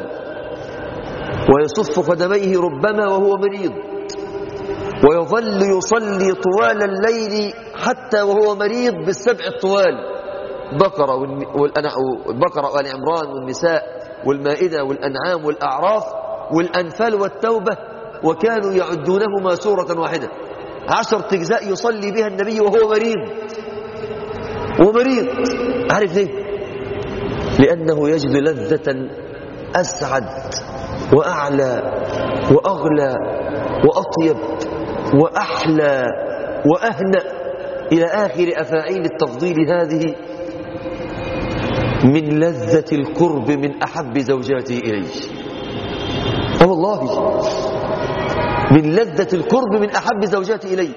ويصف قدميه ربما وهو مريض، ويظل يصلي طوال الليل حتى وهو مريض بالسبع الطوال: بقرة وآل عمران والنساء والمائدة والأنعام والأعراف والأنفال والتوبة، وكانوا يعدونهما سورة واحدة، 10 أجزاء يصلي بها النبي وهو مريض. عارف ليه؟ لأنه يجد لذة أسعد وأعلى وأغلى وأطيب وأحلى وأهنأ إلى آخر أفاعيل التفضيل هذه من لذة القرب من أحب زوجاته إليه. والله من لذة القرب من أحب زوجاته إليه.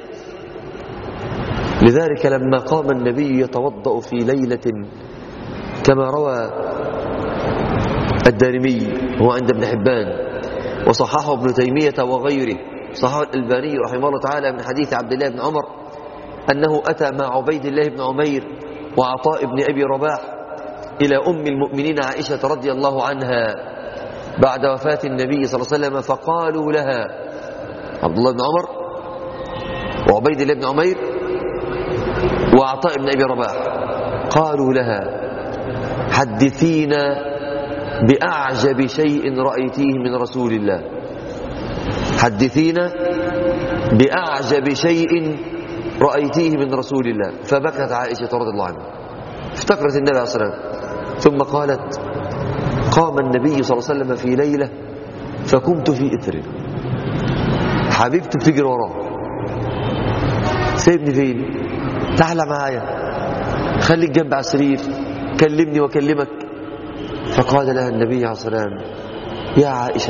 لذلك لما قام النبي يتوضأ في ليلة كما روى الدارمي هو عند ابن حبان وصححه ابن تيمية وغيره، صححه الألباني رحمه الله تعالى من حديث عبد الله بن عمر أنه أتى مع عبيد الله بن عمير وعطاء بن أبي رباح إلى أم المؤمنين عائشة رضي الله عنها بعد وفاة النبي صلى الله عليه وسلم، فقالوا لها، عبد الله بن عمر وعبيد الله بن عمير وعطاء بن أبي رباح، قالوا لها: حدثينا بأعجب شيء رأيتيه من رسول الله، حدثينا بأعجب شيء رأيتيه من رسول الله. فبكت عائشة رضي الله عنها، افتكرت النبي عليه الصلاة والسلام، ثم قالت: قام النبي صلى الله عليه وسلم في ليلة فكنت في إثره، حبيبتي بتجري وراه، سيبني فين؟ تعال معايا، خليك جنب على السرير، كلمني وكلمك. فقال لها النبي عليه الصلاة والسلام: يا عائشة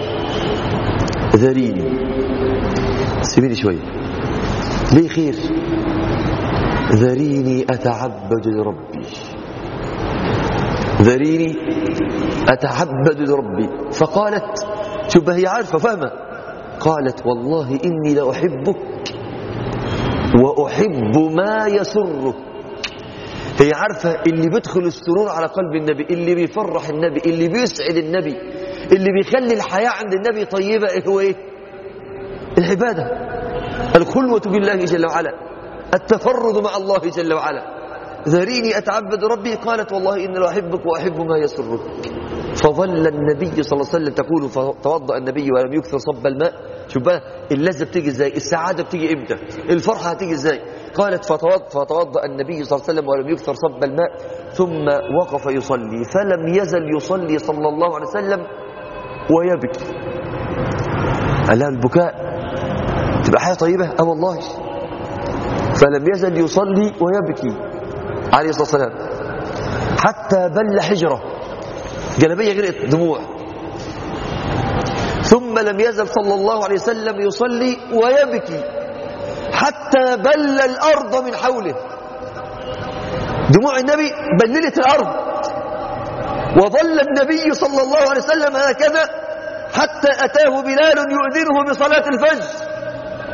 ذريني، سيبيني شوية. ليه خير؟ ذريني أتعبد لربي، ذريني أتعبد لربي. فقالت، شوف هي عارفة فاهمة، قالت: والله إني لأحبك وأحب ما يسرك. هي عارفة اللي بيدخل السرور على قلب النبي، اللي بيفرح النبي، اللي بيسعد النبي، اللي بيخلي الحياة عند النبي طيبة، هو إيه؟ العبادة، الخلوة بالله جل وعلا، التفرد مع الله جل وعلا. ذريني أتعبد ربي. قالت: والله إني لأحبك وأحب ما يسرك. فظل النبي صلى الله عليه وسلم، تقول فتوضأ النبي ولم يكثر صب الماء. شوف بقى اللذة بتيجي ازاي، السعادة بتيجي امتى، الفرحة هتيجي ازاي. قالت: فتوضأ النبي صلى الله عليه وسلم ولم يكثر صب الماء، ثم وقف يصلي، فلم يزل يصلي صلى الله عليه وسلم ويبكي. قال لها: البكاء تبقى حياة طيبة؟ والله. فلم يزل يصلي ويبكي عليه الصلاة والسلام حتى بل حجره، جلبية غرقت دموع. ثم لم يزل صلى الله عليه وسلم يصلي ويبكي حتى بل الأرض من حوله، دموع النبي بللت الأرض. وظل النبي صلى الله عليه وسلم هكذا حتى أتاه بلال يؤذنه بصلاة الفجر،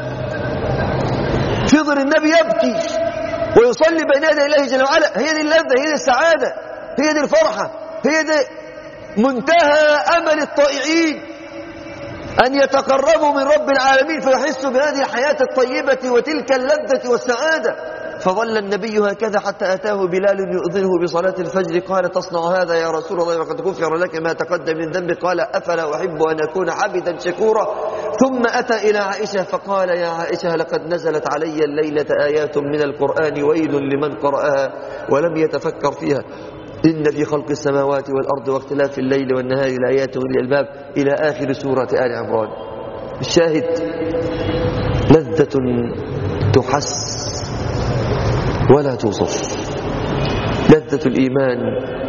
ينتظر النبي يبكي ويصلي بين يدي الله جل وعلا. هي دي اللذة، هي دي السعادة، هي دي الفرحة، هي دي منتهى أمل الطائعين، أن يتقربوا من رب العالمين فيحسوا بهذه الحياة الطيبة وتلك اللذة والسعادة. فظل النبي هكذا حتى أتاه بلال يؤذنه بصلاة الفجر. قال تصنع هذا يا رسول الله وقد غفر لك ما تقدم من ذنبك؟ قال أفلا أحب أن أكون عبدا شكورا. ثم أتى إلى عائشة فقال يا عائشة لقد نزلت علي الليلة آيات من القرآن ويل لمن قرأها ولم يتفكر فيها إن في خلق السماوات والأرض واختلاف الليل والنهار لآيات أولي الألباب إلى آخر سورة آل عمران. الشاهد لذة تحس ولا توصف، لذة الإيمان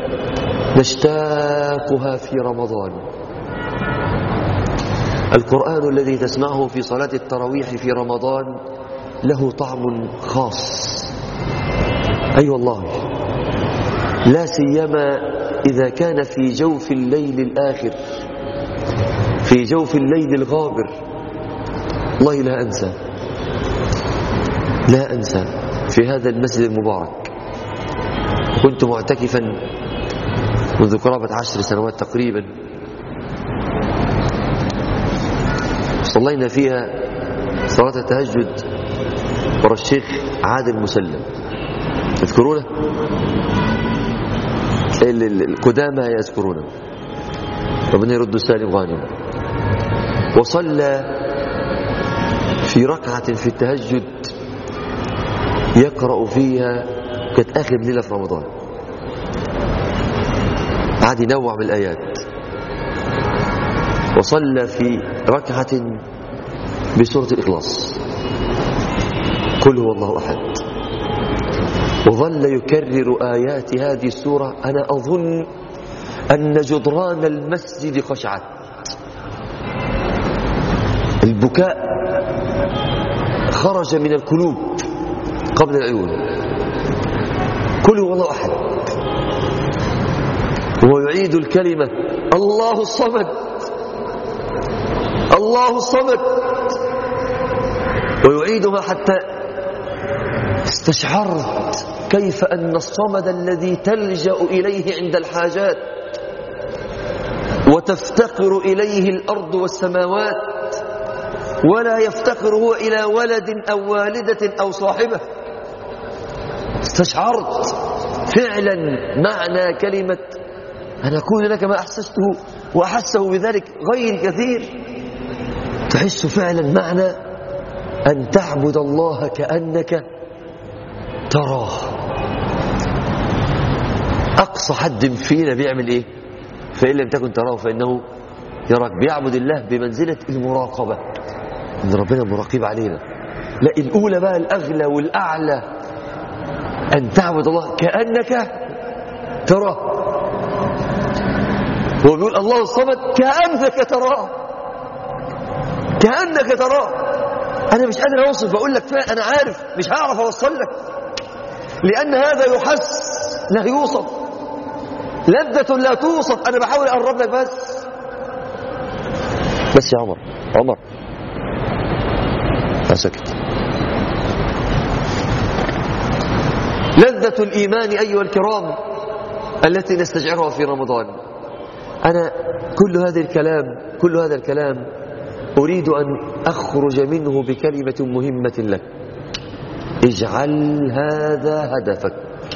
نشتاقها في رمضان. القرآن الذي تسمعه في صلاة التراويح في رمضان له طعم خاص، أي والله، لا سيما إذا كان في جوف الليل الآخر، في جوف الليل الغابر. والله لا أنسى في هذا المسجد المبارك كنت معتكفا منذ قرابة 10 سنوات تقريبا، صلينا فيها صلاة التهجد ورا الشيخ عادل مسلم، تذكرونه؟ القدامى يذكرونه، ربنا يرد السالم غانم. وصلى في ركعة في التهجد يقرأ فيها، كانت آخر ليلة في رمضان، عاد ينوع بالآيات. وصلى في ركعة بسورة الإخلاص قل هو الله أحد، وظل يكرر آيات هذه السورة. أنا أظن أن جدران المسجد خشعت، البكاء خرج من القلوب قبل العيون. قل هو الله أحد، ويعيد الكلمة الله الصمد الله الصمد، ويعيدها حتى استشعرت كيف أن الصمد الذي تلجأ إليه عند الحاجات وتفتقر إليه الأرض والسماوات، ولا يفتقر هو إلى ولد أو والدة أو صاحبة. استشعرت فعلا معنى كلمة أنا أقول لك ما أحسسته وأحسه بذلك غير كثير. تحس فعلا معنى أن تعبد الله كأنك تراه. أقصى حد فينا بيعمل إيه؟ فإن لم تكن تراه فإنه يراك. بيعبد الله بمنزلة المراقبة، إن ربنا مراقب علينا. لا، الأولى بقى الأغلى والأعلى، أن تعبد الله كأنك تراه. هو بيقول الله الصمد كأنك تراه، كأنك تراه. أنا مش قادر أوصف، بقول لك أنا عارف مش هعرف أوصل لك، لأن هذا يحس لا يوصف، لذة لا توصف. أنا بحاول أقرب لك بس يا عمر سكت. لذة الإيمان أيها الكرام التي نستشعرها في رمضان. أنا كل هذا الكلام أريد أن أخرج منه بكلمة مهمة لك. اجعل هذا هدفك.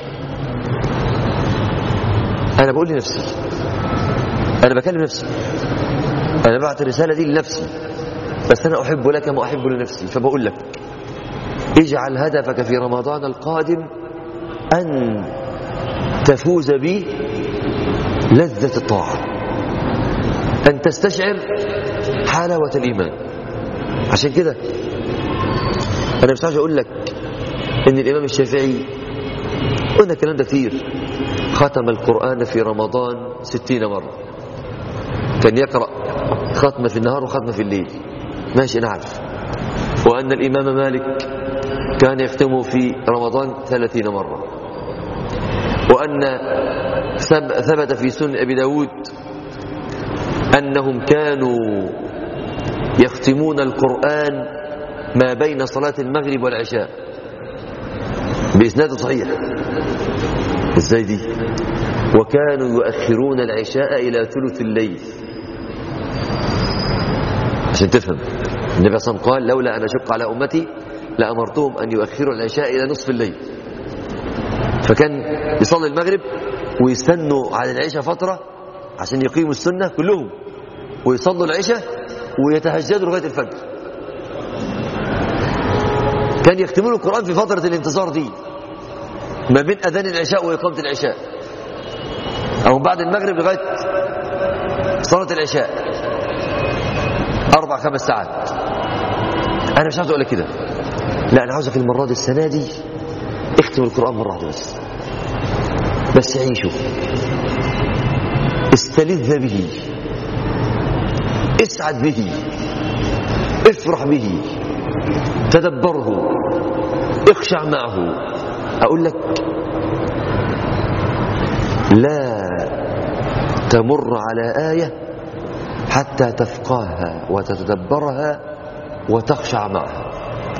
أنا بقول لنفسي، أنا بكلم نفسي، أنا بعت الرسالة دي لنفسي، بس أنا أحب لك ما أحب لنفسي. فبقول لك اجعل هدفك في رمضان القادم أن تفوز بلذة الطاعة، أن تستشعر حلاوة الإيمان. عشان كده أنا مش عايز أقول لك إن الإمام الشافعي، قلنا الكلام ده كتير، ختم القرآن في رمضان 60 مرة. كان يقرأ ختمة في النهار وختمة في الليل، ماشي نعرف. وأن الإمام مالك كان يختمه في رمضان 30 مرة. وأن ثبت في سنن أبي داود أنهم كانوا يختمون القرآن ما بين صلاة المغرب والعشاء. بإسناد صحيح. ازاي دي؟ وكانوا يؤخرون العشاء إلى ثلث الليل. عشان تفهم، النبي صلى الله عليه وسلم قال لولا أن أشق على أمتي لأمرتهم أن يؤخروا العشاء إلى نصف الليل. فكان يصلي المغرب ويستنوا على العشاء فترة عشان يقيموا السنة كلهم، ويصلوا العشاء ويتهجدوا لغاية الفجر. كان يختمون القرآن في فترة الانتظار دي، ما بين أذان العشاء وإقامة العشاء، أو بعد المغرب لغاية صلاة العشاء 4-5 ساعات. أنا مش عاوز أقول لك كده، لا، أنا عاوزك المرة دي السنة دي اختم القرآن مرة واحدة بس عيشه، استلذ به، اسعد به، افرح به، تدبره، اخشع معه. أقول لك لا تمر على آية حتى تفقهها وتتدبرها وتخشع معها،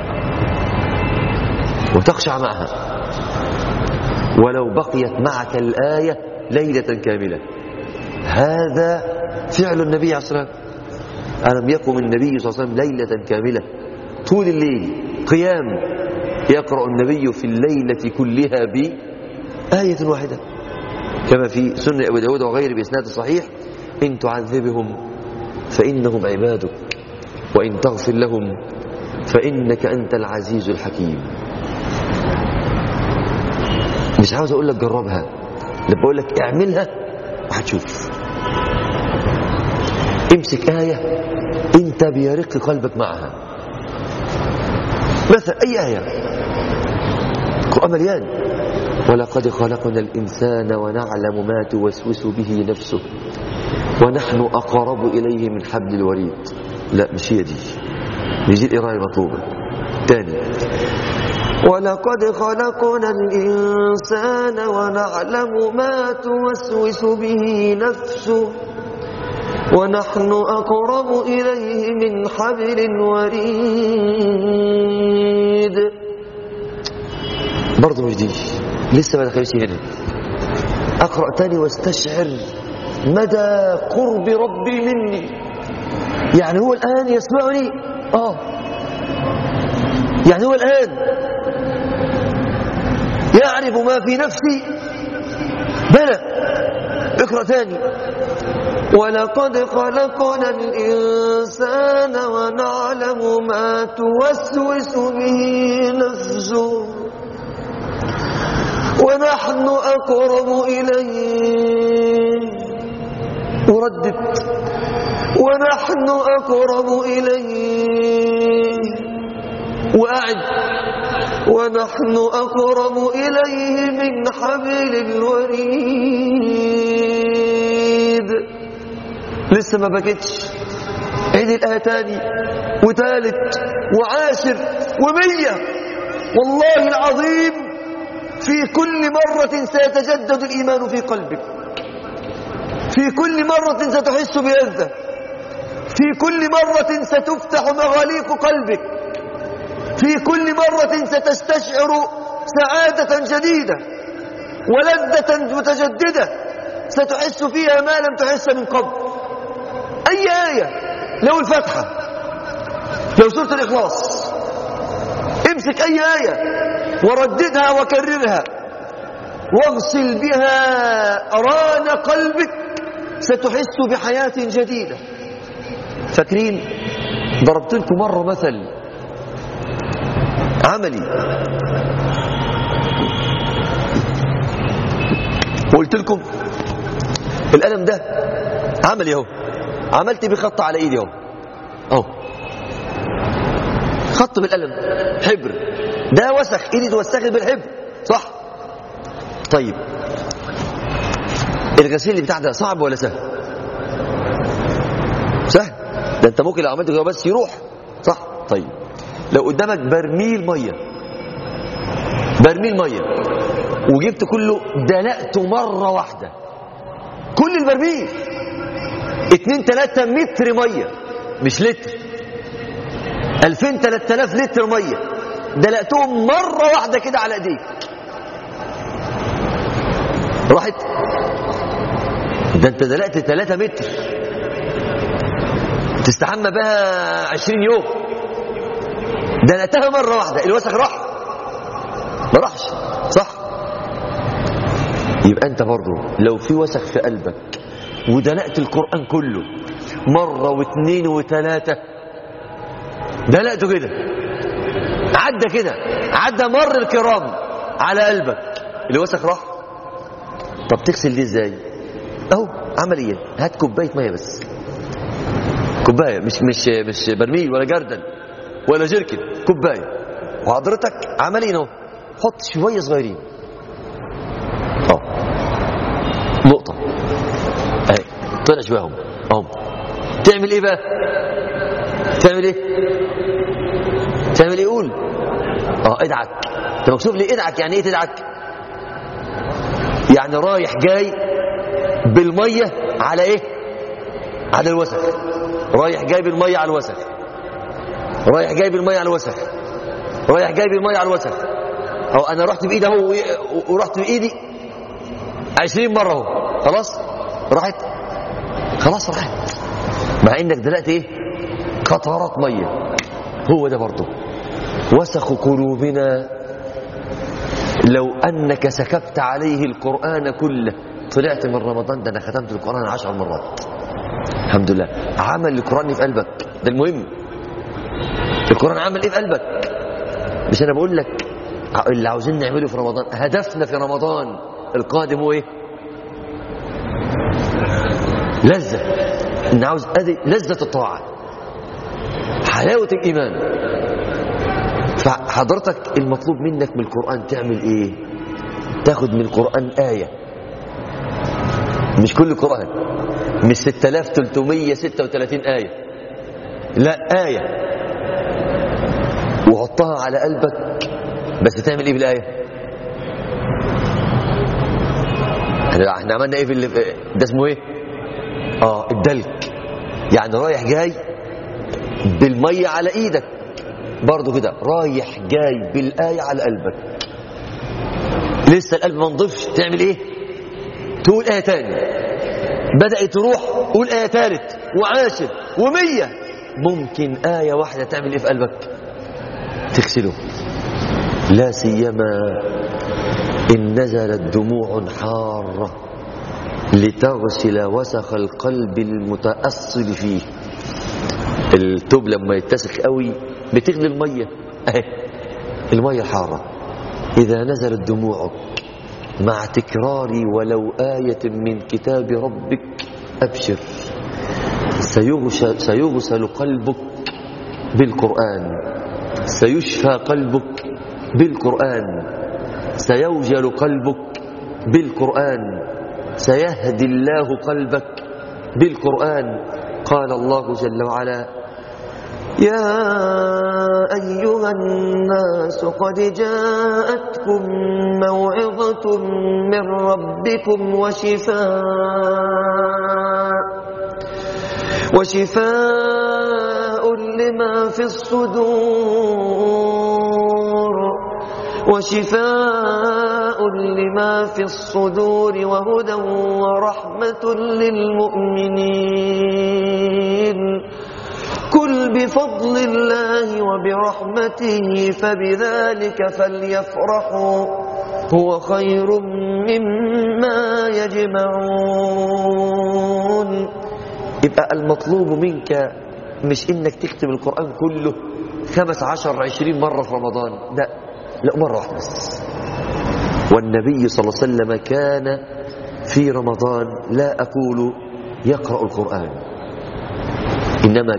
ولو بقيت معك الآية ليلة كاملة. هذا فعل النبي عليه الصلاة والسلام. ألم يقم النبي صلى الله عليه وسلم ليلة كاملة طول الليل قيام يقرأ النبي في الليلة كلها بآية واحدة، كما في سنة أبي داود وغيره بإسناد صحيح: إن تعذبهم فإنهم عبادك وإن تغفر لهم فإنك أنت العزيز الحكيم. مش عاوز أقول لك جربها، لما بقول لك اعملها وهتشوف. امسك آية انت بيرق قلبك معها، مثلا أي آية، القرآن مليان: ولقد خلقنا الإنسان ونعلم ما توسوس به نفسه ونحن أقرب إليه من حبل الوريد. لا، مش هي دي، مش دي القراءة المطلوبة. تاني: ولقد خلقنا الإنسان ونعلم ما توسوس به نفسه ونحن أقرب إليه من حبل الوريد. برضو مش دي، لسه ما دخلش هنا. أقرأ تاني واستشعر مدى قرب ربي مني. يعني هو الآن يسمعني، يعني هو الآن يعرف ما في نفسي. بلى، اقرأ تاني: ولقد خلقنا الإنسان ونعلم ما توسوس به نفسه ونحن أقرب إليه. وردد: ونحن أقرب إليه. وأعد: ونحن أقرب إليه من حبل الوريد. لسه ما بكتش، عيد الآية تاني وثالث وعاشر و100. والله العظيم في كل مرة سيتجدد الإيمان في قلبك، في كل مرة ستحس بلذة، في كل مرة ستفتح مغاليق قلبك، في كل مرة ستستشعر سعادة جديدة ولذة متجددة ستحس فيها ما لم تحس من قبل. أي آية، لو الفتحة، لو سورة الإخلاص، امسك أي آية ورددها وكررها واغسل بها ران قلبك، ستحس بحياة جديدة. فاكرين ضربت لكم مرة مثل عملي وقلت لكم القلم ده عملي اهو، عملت بخط على ايدي اهو، خط بالقلم، حبر، ده وسخ، ايدي توسخت بالحبر، صح؟ طيب الغسيل اللي بتاع ده صعب ولا سهل؟ سهل، ده انت ممكن لو عملت كده بس يروح، صح؟ طيب لو قدامك برميل ميه وجبت كله دلقته مرة واحدة، كل البرميل 2-3 متر مية، مش لتر، 2000-3000 لتر مية دلقتهم مرة واحدة كده على ايديك، راحت. ده انت دلقت 3 متر تستحمى بها 20 يوم، دلقتها مرة واحدة الوسخ راح؟ ما راحش، صح؟ يبقى انت برضو لو في وسخ في قلبك ودلقت القرآن كله مرة واثنين وثلاثة، دلقته كده، عدى كده، عدى مر الكرام على قلبك، الوسخ راح. طب تغسل دي ازاي؟ اهو عمليا، هات كوبايه ميه بس، كوبايه، مش برميل ولا جردل ولا جركن، كوبايه، وحضرتك عمليا اهو حط شويه صغيرين، نقطه اهي، طلع شويه اهو. تعمل ايه بقى؟ تعمل ايه؟ قول. ادعك. انت مكتوب لي ادعك، يعني ايه تدعك؟ يعني رايح جاي بالميه على ايه؟ على الوسخ. رايح جاي بالميه على الوسخ، رايح جاي بالميه على الوسخ، رايح جاي بالميه على الوسخ. او انا رحت بايدي اهو، ورحت بايدي 20 مره اهو، خلاص راحت، خلاص راحت، مع انك دلقت ايه؟ قطرات ميه. هو ده برضه وسخ قلوبنا. لو انك سكبت عليه القرآن كله، طلعت من رمضان ده انا ختمت القرآن 10 مرات الحمد لله. عمل القرآن في قلبك، ده المهم. القرآن عمل ايه في قلبك؟ مش انا بقول لك اللي عاوزين نعمله في رمضان، هدفنا في رمضان القادم هو ايه؟ لذة. ان عاوز ادي لذة الطاعة، حلاوة الايمان. فحضرتك المطلوب منك من القرآن تعمل ايه؟ تاخد من القرآن آية، مش كل القرآن، مش 6336 آية، لا آية، وحطها على قلبك. بس تعمل ايه بالآية؟ احنا عملنا ايه ده اسمه ايه؟ الدلك. يعني رايح جاي بالمية على ايدك برضو كده، رايح جاي بالآية على قلبك. لسه القلب ما نضفش، تعمل ايه؟ تقول آية تاني، بدأت تروح، قول آية تالت وعاشر و100. ممكن آية واحدة تعمل ايه في قلبك؟ تغسله. لا سيما إن نزلت دموع حارة لتغسل وسخ القلب المتأصل فيه. التوب لما يتسخ قوي بتغلي المية، اهي المية الحارة. إذا نزلت دموعك مع تكرار ولو آية من كتاب ربك، أبشر، سيغسل قلبك بالقرآن، سيشفى قلبك بالقرآن، سيوجل قلبك بالقرآن، سيهدي الله قلبك بالقرآن. قال الله جل وعلا: يا أيها الناس قد جاءتكم موعظة من ربكم وشفاء لما في الصدور وهدى ورحمة للمؤمنين. قل بفضل الله وبرحمته فبذلك فليفرحوا هو خير مما يجمعون. يبقى المطلوب منك مش انك تختم القرآن كله 15 20 مرة في رمضان، لا مرة واحدة بس. والنبي صلى الله عليه وسلم كان في رمضان لا أقول يقرأ القرآن، إنما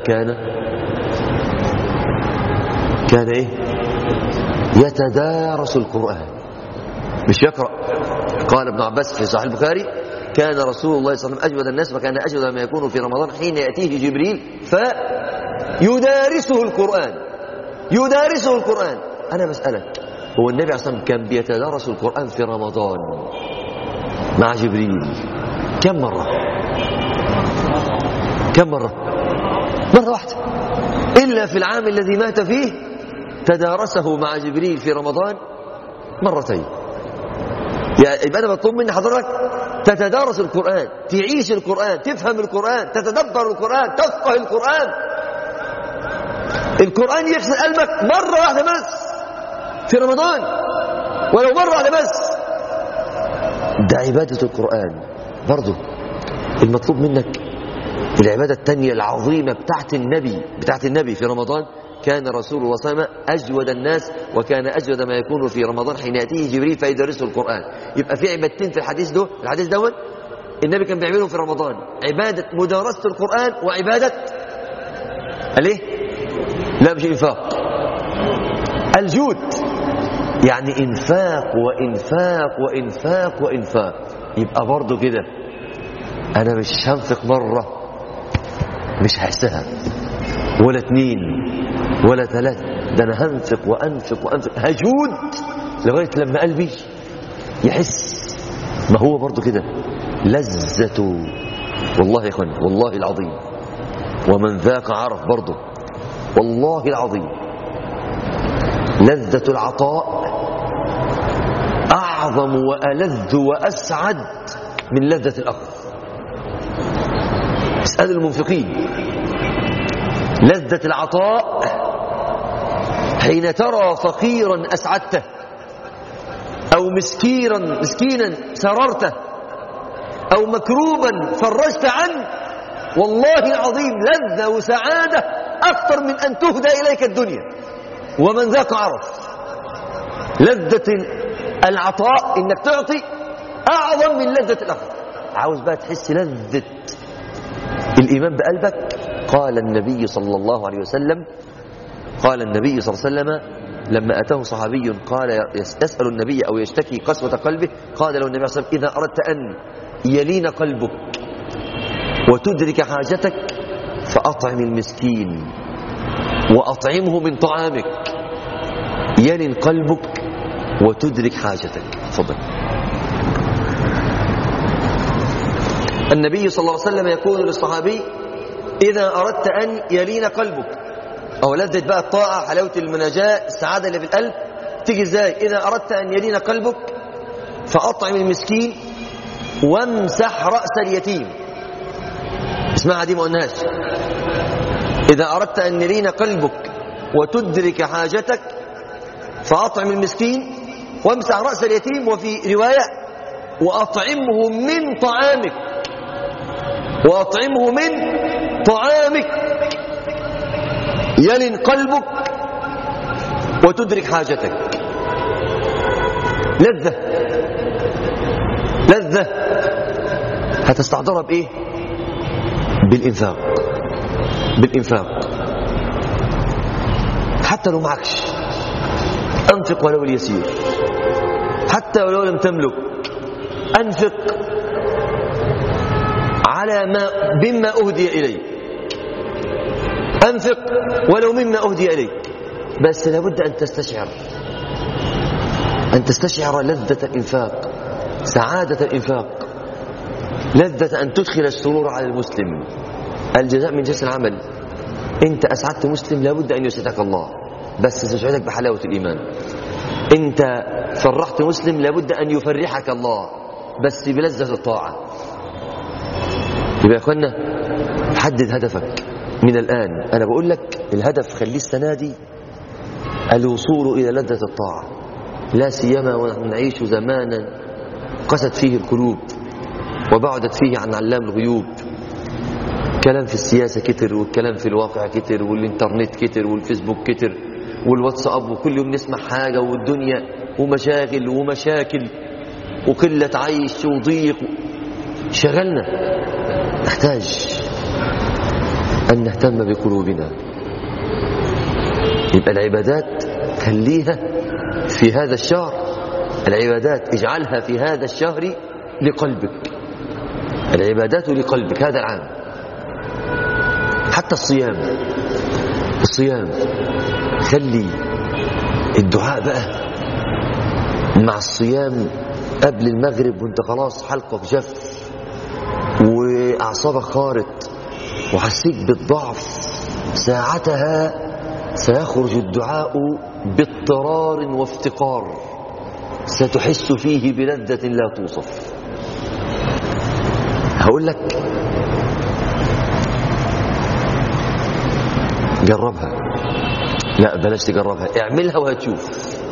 كان إيه؟ يتدارس القرآن، مش يقرأ. قال ابن عباس في صحيح البخاري: كان رسول الله صلى الله عليه وسلم أجود الناس، وكان أجود ما يكون في رمضان حين يأتيه جبريل فيدارسه القرآن. أنا بسألك، هو النبي عليه الصلاة والسلام كان بيتدارس القرآن في رمضان مع جبريل كم مرة؟ مرة واحدة. إلا في العام الذي مات فيه تدارسه مع جبريل في رمضان مرتين. يبقى أنا مطلوب مني حضرتك تتدارس القرآن، تعيش القرآن، تفهم القرآن، تتدبر القرآن، تفقه القرآن. القرآن يغسل قلبك مرة واحدة بس في رمضان، ولو مرة واحدة بس. ده عبادة القرآن. برضو المطلوب منك العبادة التانية العظيمة بتاعت النبي في رمضان. كان رسول الله صلى الله عليه وسلم أجود الناس، وكان أجود ما يكون في رمضان حين يأتيه جبريل فيدرسه القرآن. يبقى في عبادتين في الحديث دون النبي كان بيعملهم في رمضان: عبادة مدارسة القرآن، وعبادة الايه؟ لا مش انفاق، الجود. يعني انفاق وانفاق وانفاق وانفاق. يبقى برضو كده انا مش هنفق مرة مش هحسها، ولا 2 ولا 3، ده انا هنفق وانفق وانفق، هجود لغاية لما قلبي يحس. ما هو برضو كده لذته. والله يا اخوان، والله العظيم، ومن ذاق عرف برضو، والله العظيم لذة العطاء أعظم وألذ وأسعد من لذة الأخذ. اسأل المنفقين. لذة العطاء حين ترى فقيرا أسعدته، أو مسكينا سررته، أو مكروبا فرجت عنه، والله العظيم لذة وسعادة أكثر من أن تهدى إليك الدنيا. ومن ذاك عرف. لذة العطاء إنك تعطي أعظم من لذة الأخذ. عاوز بقى تحس لذة الإيمان بقلبك. قال النبي صلى الله عليه وسلم لما أتاه صحابي قال يسأل النبي أو يشتكي قسوة قلبه، قال له النبي صلى الله عليه وسلم: إذا أردت أن يلين قلبك وتدرك حاجتك فأطعم المسكين وأطعمه من طعامك، يلين قلبك وتدرك حاجتك. تفضل. النبي صلى الله عليه وسلم يقول للصحابي: إذا أردت أن يلين قلبك، أو لذة بقى الطاعة، حلاوة المناجاة، السعادة اللي في القلب تيجي إزاي؟ إذا أردت أن يلين قلبك فأطعم المسكين وامسح رأس اليتيم. اسمعها دي، ما قلناش. إذا أردت أن يلين قلبك وتدرك حاجتك فأطعم المسكين وامسح رأس اليتيم. وفي رواية: وأطعمه من طعامك، وأطعمه من طعامك، يلن قلبك وتدرك حاجتك. لذة هتستحضرها بإيه؟ بالإنفاق. حتى لو معكش أنفق ولو اليسير، حتى ولو لم تملك أنفق على مما أهدي إليك، أنفق ولو مما أهدي إليك. بس لابد أن تستشعر لذة الإنفاق، سعادة الإنفاق، لذة أن تدخل السرور على المسلم. الجزاء من جنس العمل. أنت أسعدت مسلم لابد أن يسعدك الله، بس سيسعدك بحلاوة الإيمان. أنت فرحت مسلم لابد أن يفرحك الله، بس بلذة الطاعة. يبقى يا أخوانا حدد هدفك من الآن. أنا بقول لك الهدف خليه السنة دي الوصول إلى لذة الطاعة، لا سيما ونحن نعيش زمانا قست فيه القلوب وبعدت فيه عن علام الغيوب. كلام في السياسة كتر، والكلام في الواقع كتر، والإنترنت كتر، والفيسبوك كتر، والواتساب، وكل يوم نسمع حاجة، والدنيا ومشاغل ومشاكل وقلة عيش وضيق شغلنا. نحتاج أن نهتم بقلوبنا. يبقى العبادات خليها في هذا الشهر، العبادات اجعلها في هذا الشهر لقلبك، العبادات لقلبك هذا العام. حتى الصيام خلي الدعاء بقى مع الصيام قبل المغرب وانت خلاص حلقك جف وأعصابك خارت وحسيت بالضعف، ساعتها سيخرج الدعاء باضطرار وافتقار. ستحس فيه بلذة لا توصف. هقول لك جربها، لا بلاش تجربها، اعملها وهتشوف.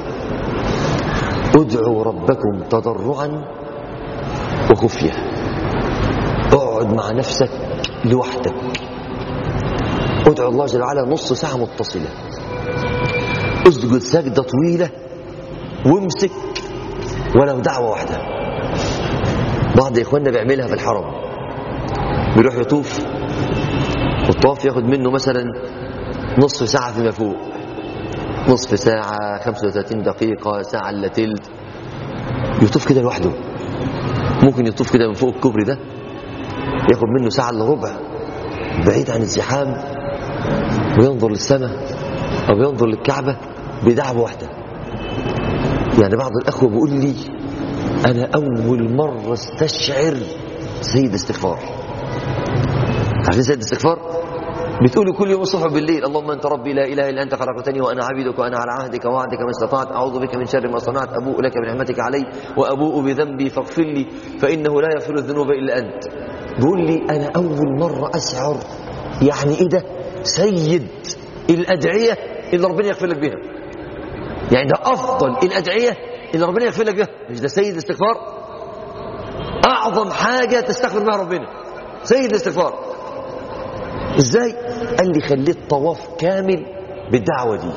ادعوا ربكم تضرعا وخفية. اقعد مع نفسك لوحدك، ادعو الله جل وعلا نص ساعة متصلة، اسجد سجدة طويلة وامسك ولو دعوة واحدة. بعض إخواننا بيعملها في الحرم، بيروح يطوف والطواف ياخد منه مثلا نصف ساعة فيما فوق، نصف ساعة، 35 دقيقة، ساعة إلا تلت. يطوف كده لوحده، ممكن يطوف كده من فوق الكوبري ده ياخد منه ساعة إلا ربع، بعيد عن الزحام، وينظر للسماء أو ينظر للكعبة بدعوة واحدة. يعني بعض الأخوة بيقول لي أنا أول مرة استشعر سيد استغفار. عارفين سيد استغفار؟ بتقولوا كل يوم الصبح بالليل اللهم أنت ربي لا إله إلا أنت خلقتني وأنا عبيدك وأنا على عهدك ووعدك ما استطعت، أعوذ بك من شر ما صنعت، أبوء لك بنعمتك علي وأبوء بذنبي فاغفر لي فإنه لا يغفر الذنوب إلا أنت. بيقول لي أنا أول مرة أشعر يعني إيه ده سيد الأدعية اللي ربنا يغفر لك بها، يعني ده أفضل الأدعية اللي ربنا يغفر لك بها. مش ده سيد الاستغفار؟ أعظم حاجة تستغفر بها ربنا سيد الاستغفار. إزاي؟ قال لي خليت طواف كامل بالدعوة دي.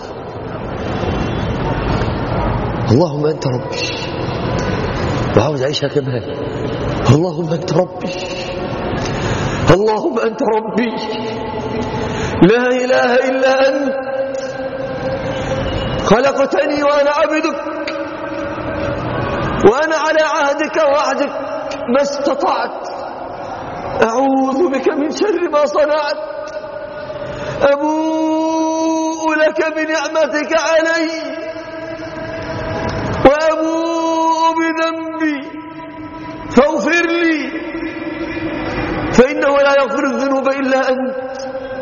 اللهم أنت ربي، وعاوز أعيشها كمان. اللهم أنت ربي، اللهم أنت ربي لا إله إلا أنت خلقتني وأنا عبدك وأنا على عهدك ووعدك ما استطعت، أعوذ بك من شر ما صنعت، أبوء لك بنعمتك علي وأبوء بذنبي فاغفر لي فإنه لا يغفر الذنوب إلا أنت.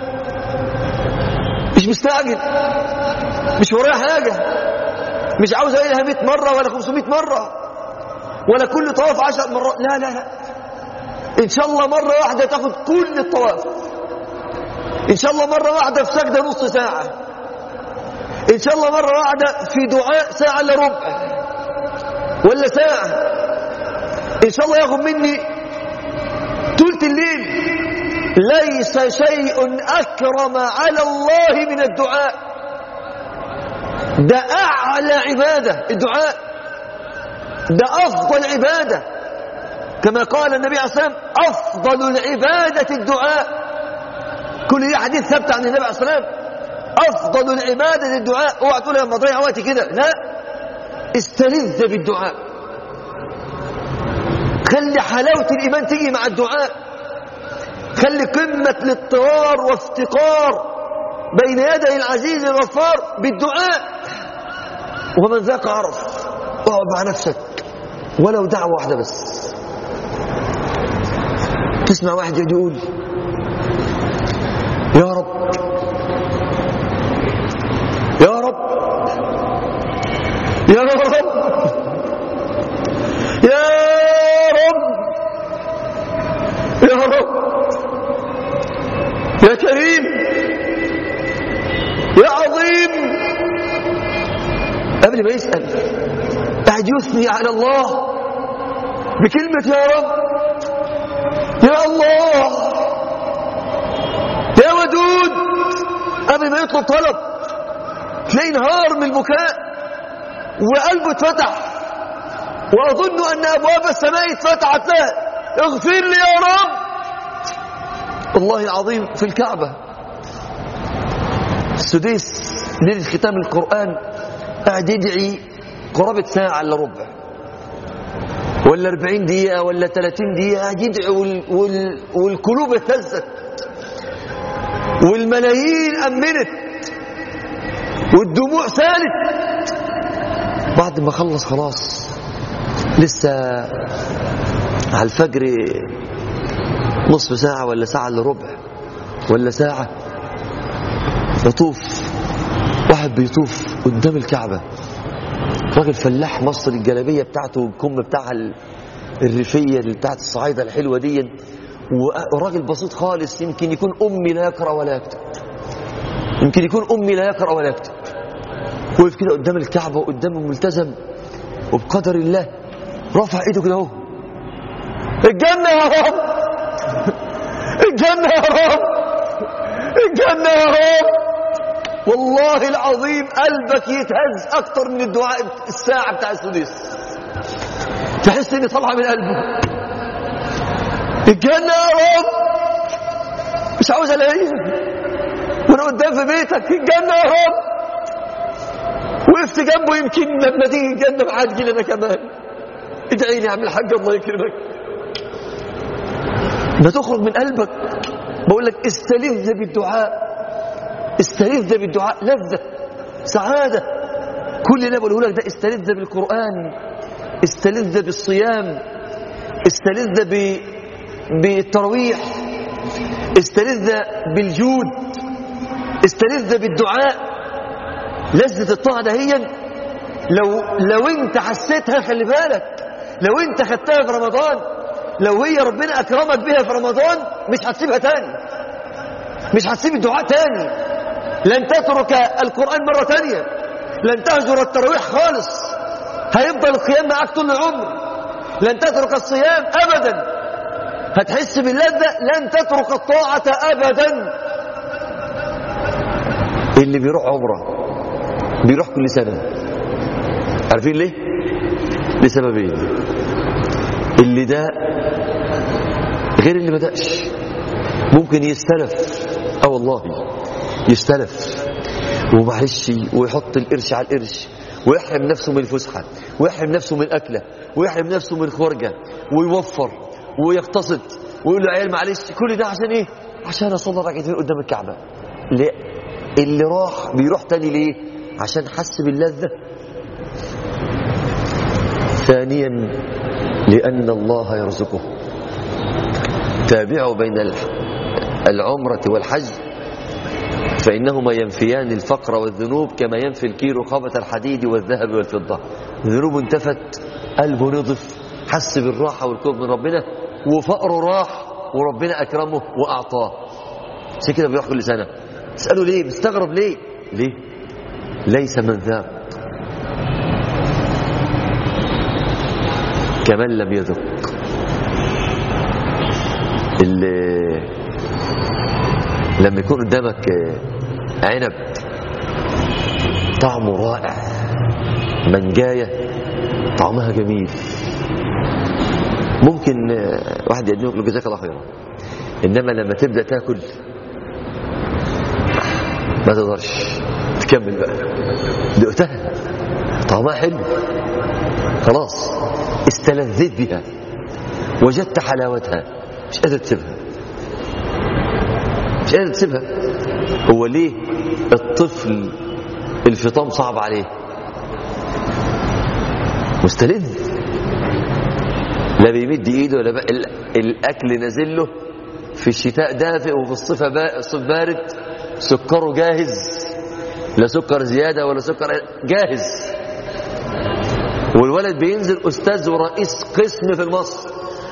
مش مستعجل، مش ورايا حاجة، مش عاوز أقولها 100 مرة ولا 500 مرة ولا كل طواف 10 مرات، لا لا لا، إن شاء الله مرة واحدة تاخد كل الطواف، إن شاء الله مرة واحدة في سجدة نص ساعة، إن شاء الله مرة واحدة في دعاء ساعة إلا ربع ولا ساعة، إن شاء الله ياخد مني ثلث الليل. ليس شيء أكرم على الله من الدعاء، ده أعلى عبادة الدعاء، ده أفضل عبادة، كما قال النبي عليه الصلاة والسلام أفضل العبادة الدعاء. كل دي حديث ثبت عن النبي عليه الصلاة والسلام، أفضل العبادة الدعاء. اوعى تقول لما أضيع وقتي كده، لا، استلذ بالدعاء، خلي حلاوة الإيمان تيجي مع الدعاء، خلي قمة الاضطرار وافتقار بين يدي العزيز الغفار بالدعاء. ومن ذاك عرف. اقعد مع نفسك ولو دعوة واحدة بس، تسمع واحد يقول يا رب يا رب يا رب يا رب يا رب يا كريم يا عظيم. قبل ما يسأل قاعد يثني على الله بكلمة يا رب، يا الله، يا ودود. قبل ما يطلب طلب تلاقي نهار من البكاء وقلبه اتفتح، وأظن أن أبواب السماء اتفتحت له، اغفر لي يا رب. والله العظيم في الكعبة السديس ليلة ختام القرآن قاعد يدعي قرابة ساعة إلا ربع ولا 40 دقيقة ولا 30 دقيقة، قاعد يدعي والقلوب اهتزت والملايين أمنت والدموع سالت. بعد ما خلص خلاص لسه على الفجر نصف ساعة ولا ساعة إلا ربع ولا ساعة، يطوف واحد بيطوف قدام الكعبة راجل فلاح مصري، الجلابية بتاعته والكم بتاعها الريفية اللي بتاعت الصعايدة الحلوة دي، وراجل بسيط خالص، يمكن يكون أمي لا يقرأ ولا يكتب، يمكن يكون أمي لا يقرأ ولا يكتب، وقف كده قدام الكعبة وقدام الملتزم، وبقدر الله رفع ايده كده اهو، الجنة يا رب، الجنة يا رب، الجنة يا رب. والله العظيم قلبك يتهز اكتر من الدعاء الساعة بتاع السديس، تحس ان طالعة من قلبه، الجنة يا رب، مش عاوز الاقيها وانا قدام في بيتك، الجنة يا رب. وقفت جنبه، يمكن لما تيجي الجنة معاه تجي لنا كمان، ادعي لي يا عم الحاج الله يكرمك. ما تخرج من قلبك، بقول لك استلذ بالدعاء، استلذ بالدعاء، لذة سعادة. كل اللي بقوله لك ده استلذ بالقرآن، استلذ بالصيام، استلذ بالتراويح، استلذ بالجود، استلذ بالدعاء. لذة الطاعة دهيا لو انت حسيتها، خلي بالك، لو انت خدتها في رمضان، لو هي ربنا اكرمك بها في رمضان، مش هتسيبها تاني، مش هتسيب الدعاء تاني، لن تترك القرآن مرة تانية، لن تهجر التراويح خالص، هيفضل القيام معك طول العمر، لن تترك الصيام ابدا، هتحس باللذة، لن تترك الطاعة ابدا. اللي بيروح عمره بيروح كل سنة، عارفين ليه؟ لسببين. اللي ده غير اللي بدأش، ممكن يستلف، والله يستلف ومعلش، ويحط القرش على القرش، ويحرم نفسه من الفسحة، ويحرم نفسه من أكله، ويحرم نفسه من خرجة، ويوفر ويقتصد، ويقول له عيال معلش، كل ده عشان ايه؟ عشان اصلي ركعتين قدام الكعبة. لا، اللي راح بيروح تاني ليه؟ عشان حس باللذة. ثانيا لأن الله يرزقه. تابعوا بين العمرة والحج، فإنهما ينفيان الفقر والذنوب كما ينفي الكير خبث الحديد والذهب والفضة. ذنوب انتفت، قلبه نضف، حس بالراحة والقرب من ربنا، وفقره راح وربنا أكرمه وأعطاه. عشان كده بيروح كل سنة. تسأله ليه؟ مستغرب ليه؟ ليه؟ ليس من ذاق كمن لم يذق. لما يكون قدامك عنب طعمه رائع، منجاية طعمها جميل، ممكن واحد يقدمك له جزاك الله خيرا، إنما لما تبدأ تاكل ما تقدرش تكمل بقى، دقتها طعمها حلو، خلاص استلذت بها، وجدت حلاوتها، مش قادر تسيبها، مش قادر تسيبها. هو ليه الطفل الفطام صعب عليه؟ مستلذ، لا بيمد ايده ولا بقى الاكل نازل له في الشتاء دافئ، وفي الصيف بارد، سكره جاهز، لا سكر زيادة ولا سكر، جاهز. والولد بينزل أستاذ ورئيس قسم في مصر،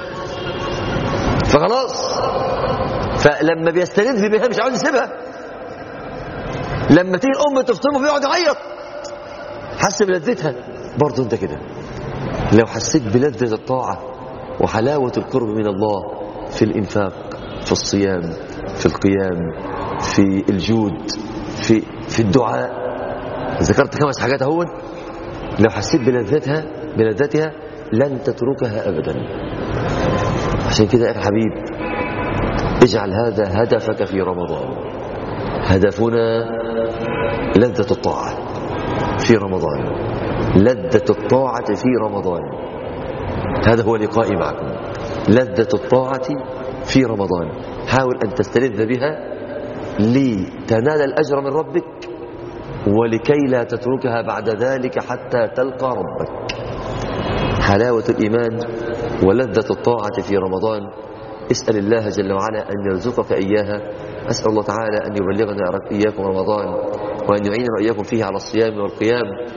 فخلاص، فلما بيستلذ بها مش عاوز يسيبها. لما تيجي الأم تفطمه بيقعد يعيط، حس بلذتها. برضه انت كده لو حسيت بلذة الطاعة وحلاوة القرب من الله في الإنفاق، في الصيام، في القيام، في الجود، في الدعاء، ذكرت 5 حاجات اهون، لو حسيت بلذتها لن تتركها ابدا. عشان كده يا حبيب، اجعل هذا هدفك في رمضان. هدفنا لذة الطاعة في رمضان، لذة الطاعة في رمضان. هذا هو لقائي معكم، لذة الطاعة في رمضان. حاول أن تستلذ بها لتنال الأجر من ربك، ولكي لا تتركها بعد ذلك حتى تلقى ربك. حلاوة الإيمان ولذة الطاعة في رمضان. اسأل الله جل وعلا أن يرزقك إياها. أسأل الله تعالى أن يبلغنا إياكم رمضان، وأن يعيننا وإياكم فيه على الصيام والقيام،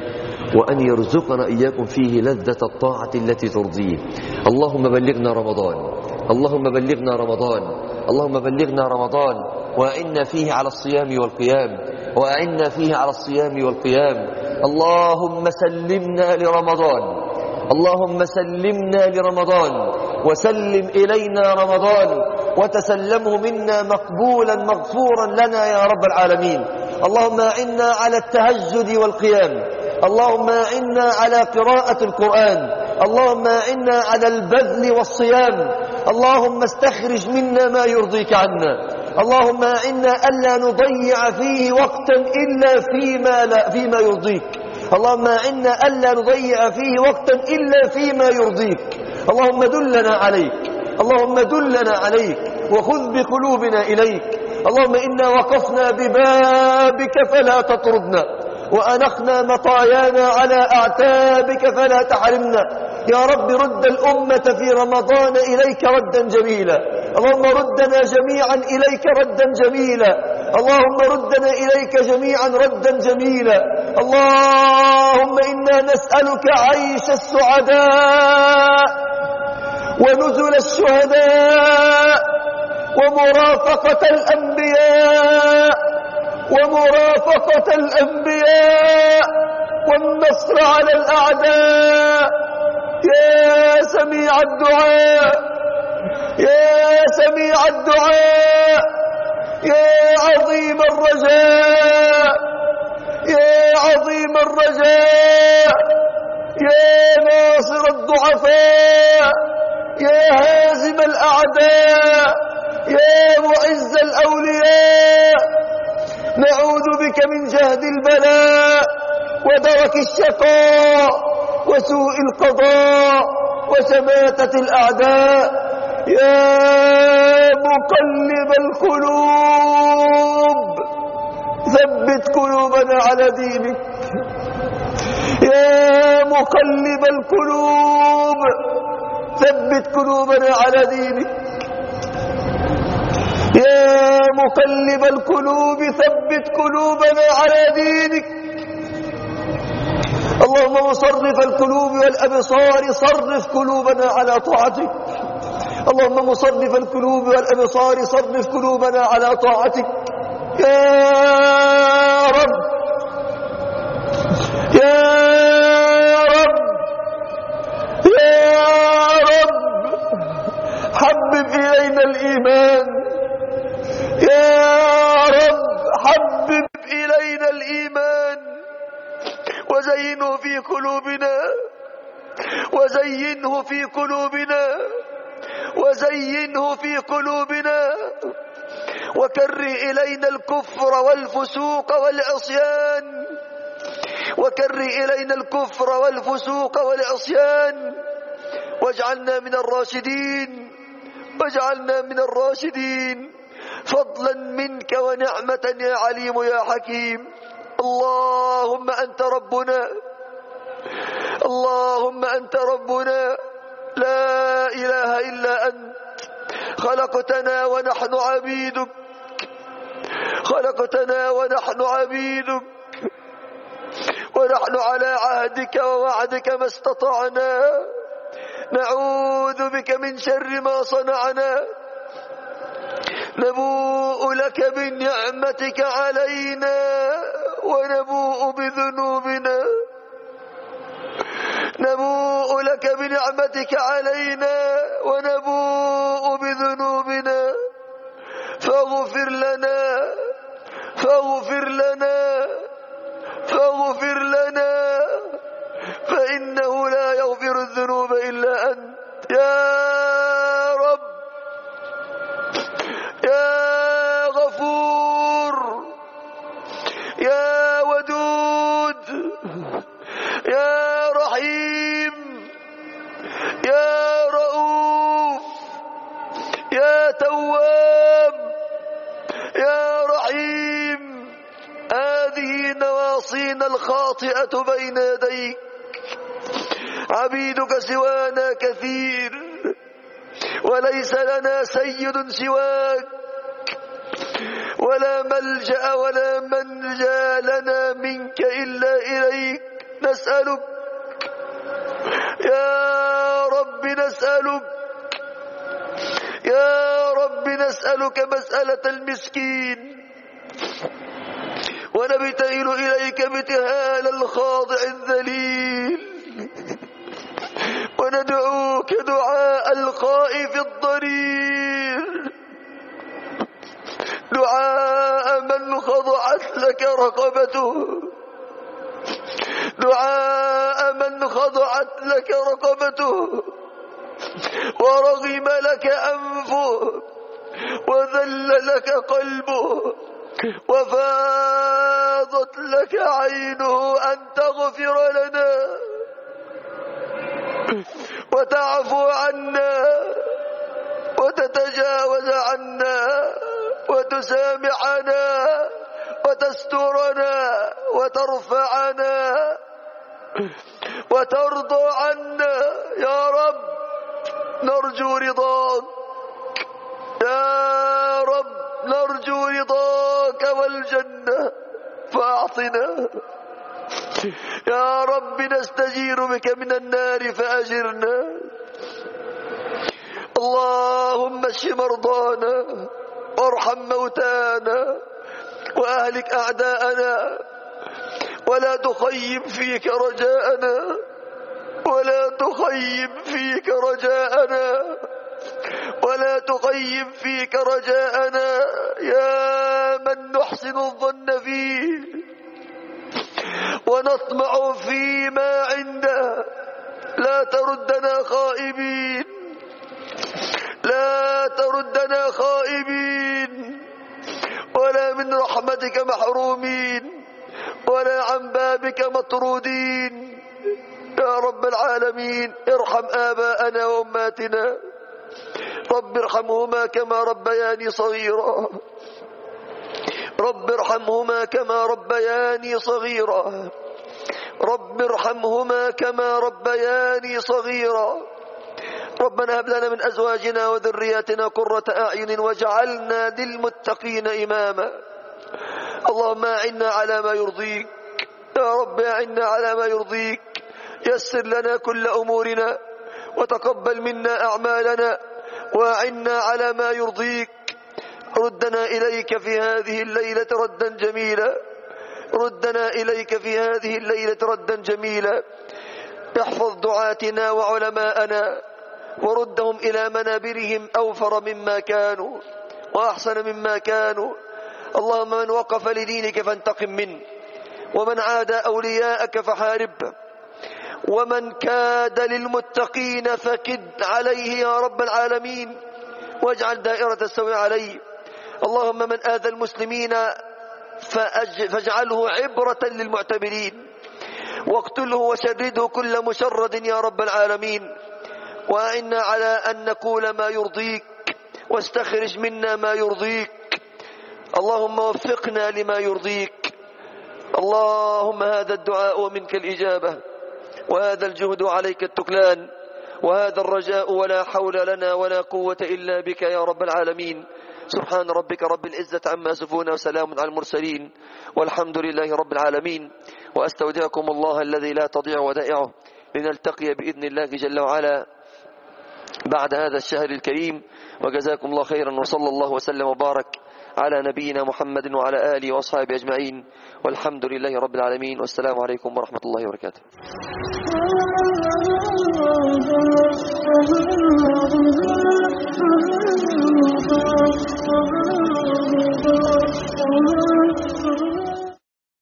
وأن يرزقنا إياكم فيه لذة الطاعة التي ترضيه. اللهم بلغنا رمضان، اللهم بلغنا رمضان، اللهم بلغنا رمضان، وأعنا فيه على الصيام والقيام، وأعنا فيه على الصيام والقيام. اللهم سلمنا لرمضان، اللهم سلمنا لرمضان، وسلم إلينا رمضان، وتسلمه منا مقبولا مغفورا لنا يا رب العالمين. اللهم أعنا على التهجد والقيام، اللهم أعنا على قراءة القرآن، اللهم أعنا على البذل والصيام. اللهم استخرج منا ما يرضيك عنا. اللهم أعنا ألا نضيع فيه وقتا إلا فيما يرضيك. اللهم أعنا ألا نضيع فيه وقتا إلا فيما يرضيك. اللهم دلنا عليك، اللهم دلنا عليك، وخذ بقلوبنا إليك. اللهم إنا وقفنا ببابك فلا تطردنا، وأنخنا مطايانا على أعتابك فلا تحرمنا. يا رب رد الأمة في رمضان إليك ردا جميلا. اللهم ردنا جميعا إليك ردا جميلا. اللهم ردنا إليك جميعا ردا جميلا. اللهم إنا نسألك عيش السعداء ونزل الشهداء ومرافقة الأنبياء، ومرافقة الأنبياء، والنصر على الأعداء. يا سميع الدعاء، يا سميع الدعاء، يا عظيم الرجاء، يا عظيم الرجاء، يا ناصر الضعفاء، يا هازم الأعداء، يا معز الأولياء. نعوذ بك من جهد البلاء ودرك الشقاء وسوء القضاء وشماتة الأعداء. يا مقلب القلوب ثبت قلوبنا على دينك. يا مقلب القلوب ثبت قلوبنا على دينك. يا مقلب القلوب ثبت قلوبنا على دينك. اللهم مصرف القلوب والأبصار صرف قلوبنا على طاعتك. اللهم مصرف القلوب والأبصار صرف قلوبنا على طاعتك. يا رب، يا رب، يا رب، حبب إلينا الإيمان. يا رب حبب إلينا الإيمان وزينه في قلوبنا، وزينه في قلوبنا، وزينه في قلوبنا، وكره إلينا الكفر والفسوق والعصيان، وكره إلينا الكفر والفسوق والعصيان، واجعلنا من الراشدين، واجعلنا من الراشدين فضلا منك ونعمة يا عليم يا حكيم. اللهم أنت ربنا، اللهم أنت ربنا، لا إله إلا أنت. خلقتنا ونحن عبيدك، خلقتنا ونحن عبيدك، ونحن على عهدك ووعدك ما استطعنا. نعوذ بك من شر ما صنعنا. نبوء لك بنعمتك علينا ونبوء بذنوبنا. نبوء لك بنعمتك علينا ونبوء بذنوبنا. فاغفر لنا، فاغفر لنا، فاغفر لنا، فإنه لا يغفر الذنوب إلا أنت. يا رب، يا غفور، يا ودود، يا رحيم، يا رؤوف، يا تواب، يا رحيم. هذه نواصينا الخاطئة بين يديك. عبيدك سوانا كثير، وليس لنا سيد سواك، ولا ملجأ ولا منجا لنا منك إلا إليك. نسألك، يا رب نسألك، يا رب نسألك مسألة المسكين، ونبتهل إليك ابتهال الخاضع الذليل، وندعوك دعاء الخائف الضرير، دعاء من خضعت لك رقبته، دعاء من خضعت لك رقبته ورغم لك أنفه وذل لك قلبه وفاضت لك عينه أن تغفر لنا وتعفو عنا وتتجاوز عنا وتسامحنا وتسترنا وترفعنا وترضى عنا يا رب. نرجو رضاك يا رب، نرجو رضاك والجنة فأعطنا يا رب. نستجير بك من النار فأجرنا. اللهم اشف مرضانا وارحم موتانا وأهلك أعداءنا، ولا تخيب فيك رجاءنا، ولا تخيب فيك رجاءنا، ولا تخيب فيك رجاءنا يا من نحسن الظن فيه ونطمع فيما عنده. لا تردنا خائبين، لا تردنا خائبين، ولا من رحمتك محرومين، ولا عن بابك مطرودين يا رب العالمين. ارحم آباءنا وأماتنا، رب ارحمهما كما ربياني صغيرا، رب ارحمهما كما ربياني صغيرا، رب ارحمهما كما ربياني صغيرا. ربنا هب لنا من أزواجنا وذرياتنا قرة أعين واجعلنا للمتقين إماما. اللهم أعنا على ما يرضيك يا رب، أعنا على ما يرضيك. يسر لنا كل أمورنا وتقبل منا أعمالنا وأعنا على ما يرضيك. ردنا إليك في هذه الليلة ردا جميلا، ردنا إليك في هذه الليلة ردا جميلا. احفظ دعاتنا وعلماءنا وردهم إلى منابرهم أوفر مما كانوا وأحسن مما كانوا. اللهم من وقف لدينك فانتقم منه، ومن عاد أولياءك فحاربه، ومن كاد للمتقين فكد عليه يا رب العالمين، واجعل دائرة السوء عليه. اللهم من آذى المسلمين فاجعله عبرة للمعتبرين، واقتله وشرده كل مشرد يا رب العالمين. وأعنا على أن نقول ما يرضيك واستخرج منا ما يرضيك. اللهم وفقنا لما يرضيك. اللهم هذا الدعاء ومنك الإجابة، وهذا الجهد عليك التكلان، وهذا الرجاء ولا حول لنا ولا قوة إلا بك يا رب العالمين. سبحان ربك رب العزة عما يصفون وسلام على المرسلين والحمد لله رب العالمين. وأستودعكم الله الذي لا تضيع ودائعه، لنلتقي بإذن الله جل وعلا بعد هذا الشهر الكريم. وجزاكم الله خيرا، وصلى الله وسلم وبارك على نبينا محمد وعلى آله وأصحابه أجمعين، والحمد لله رب العالمين، والسلام عليكم ورحمة الله وبركاته.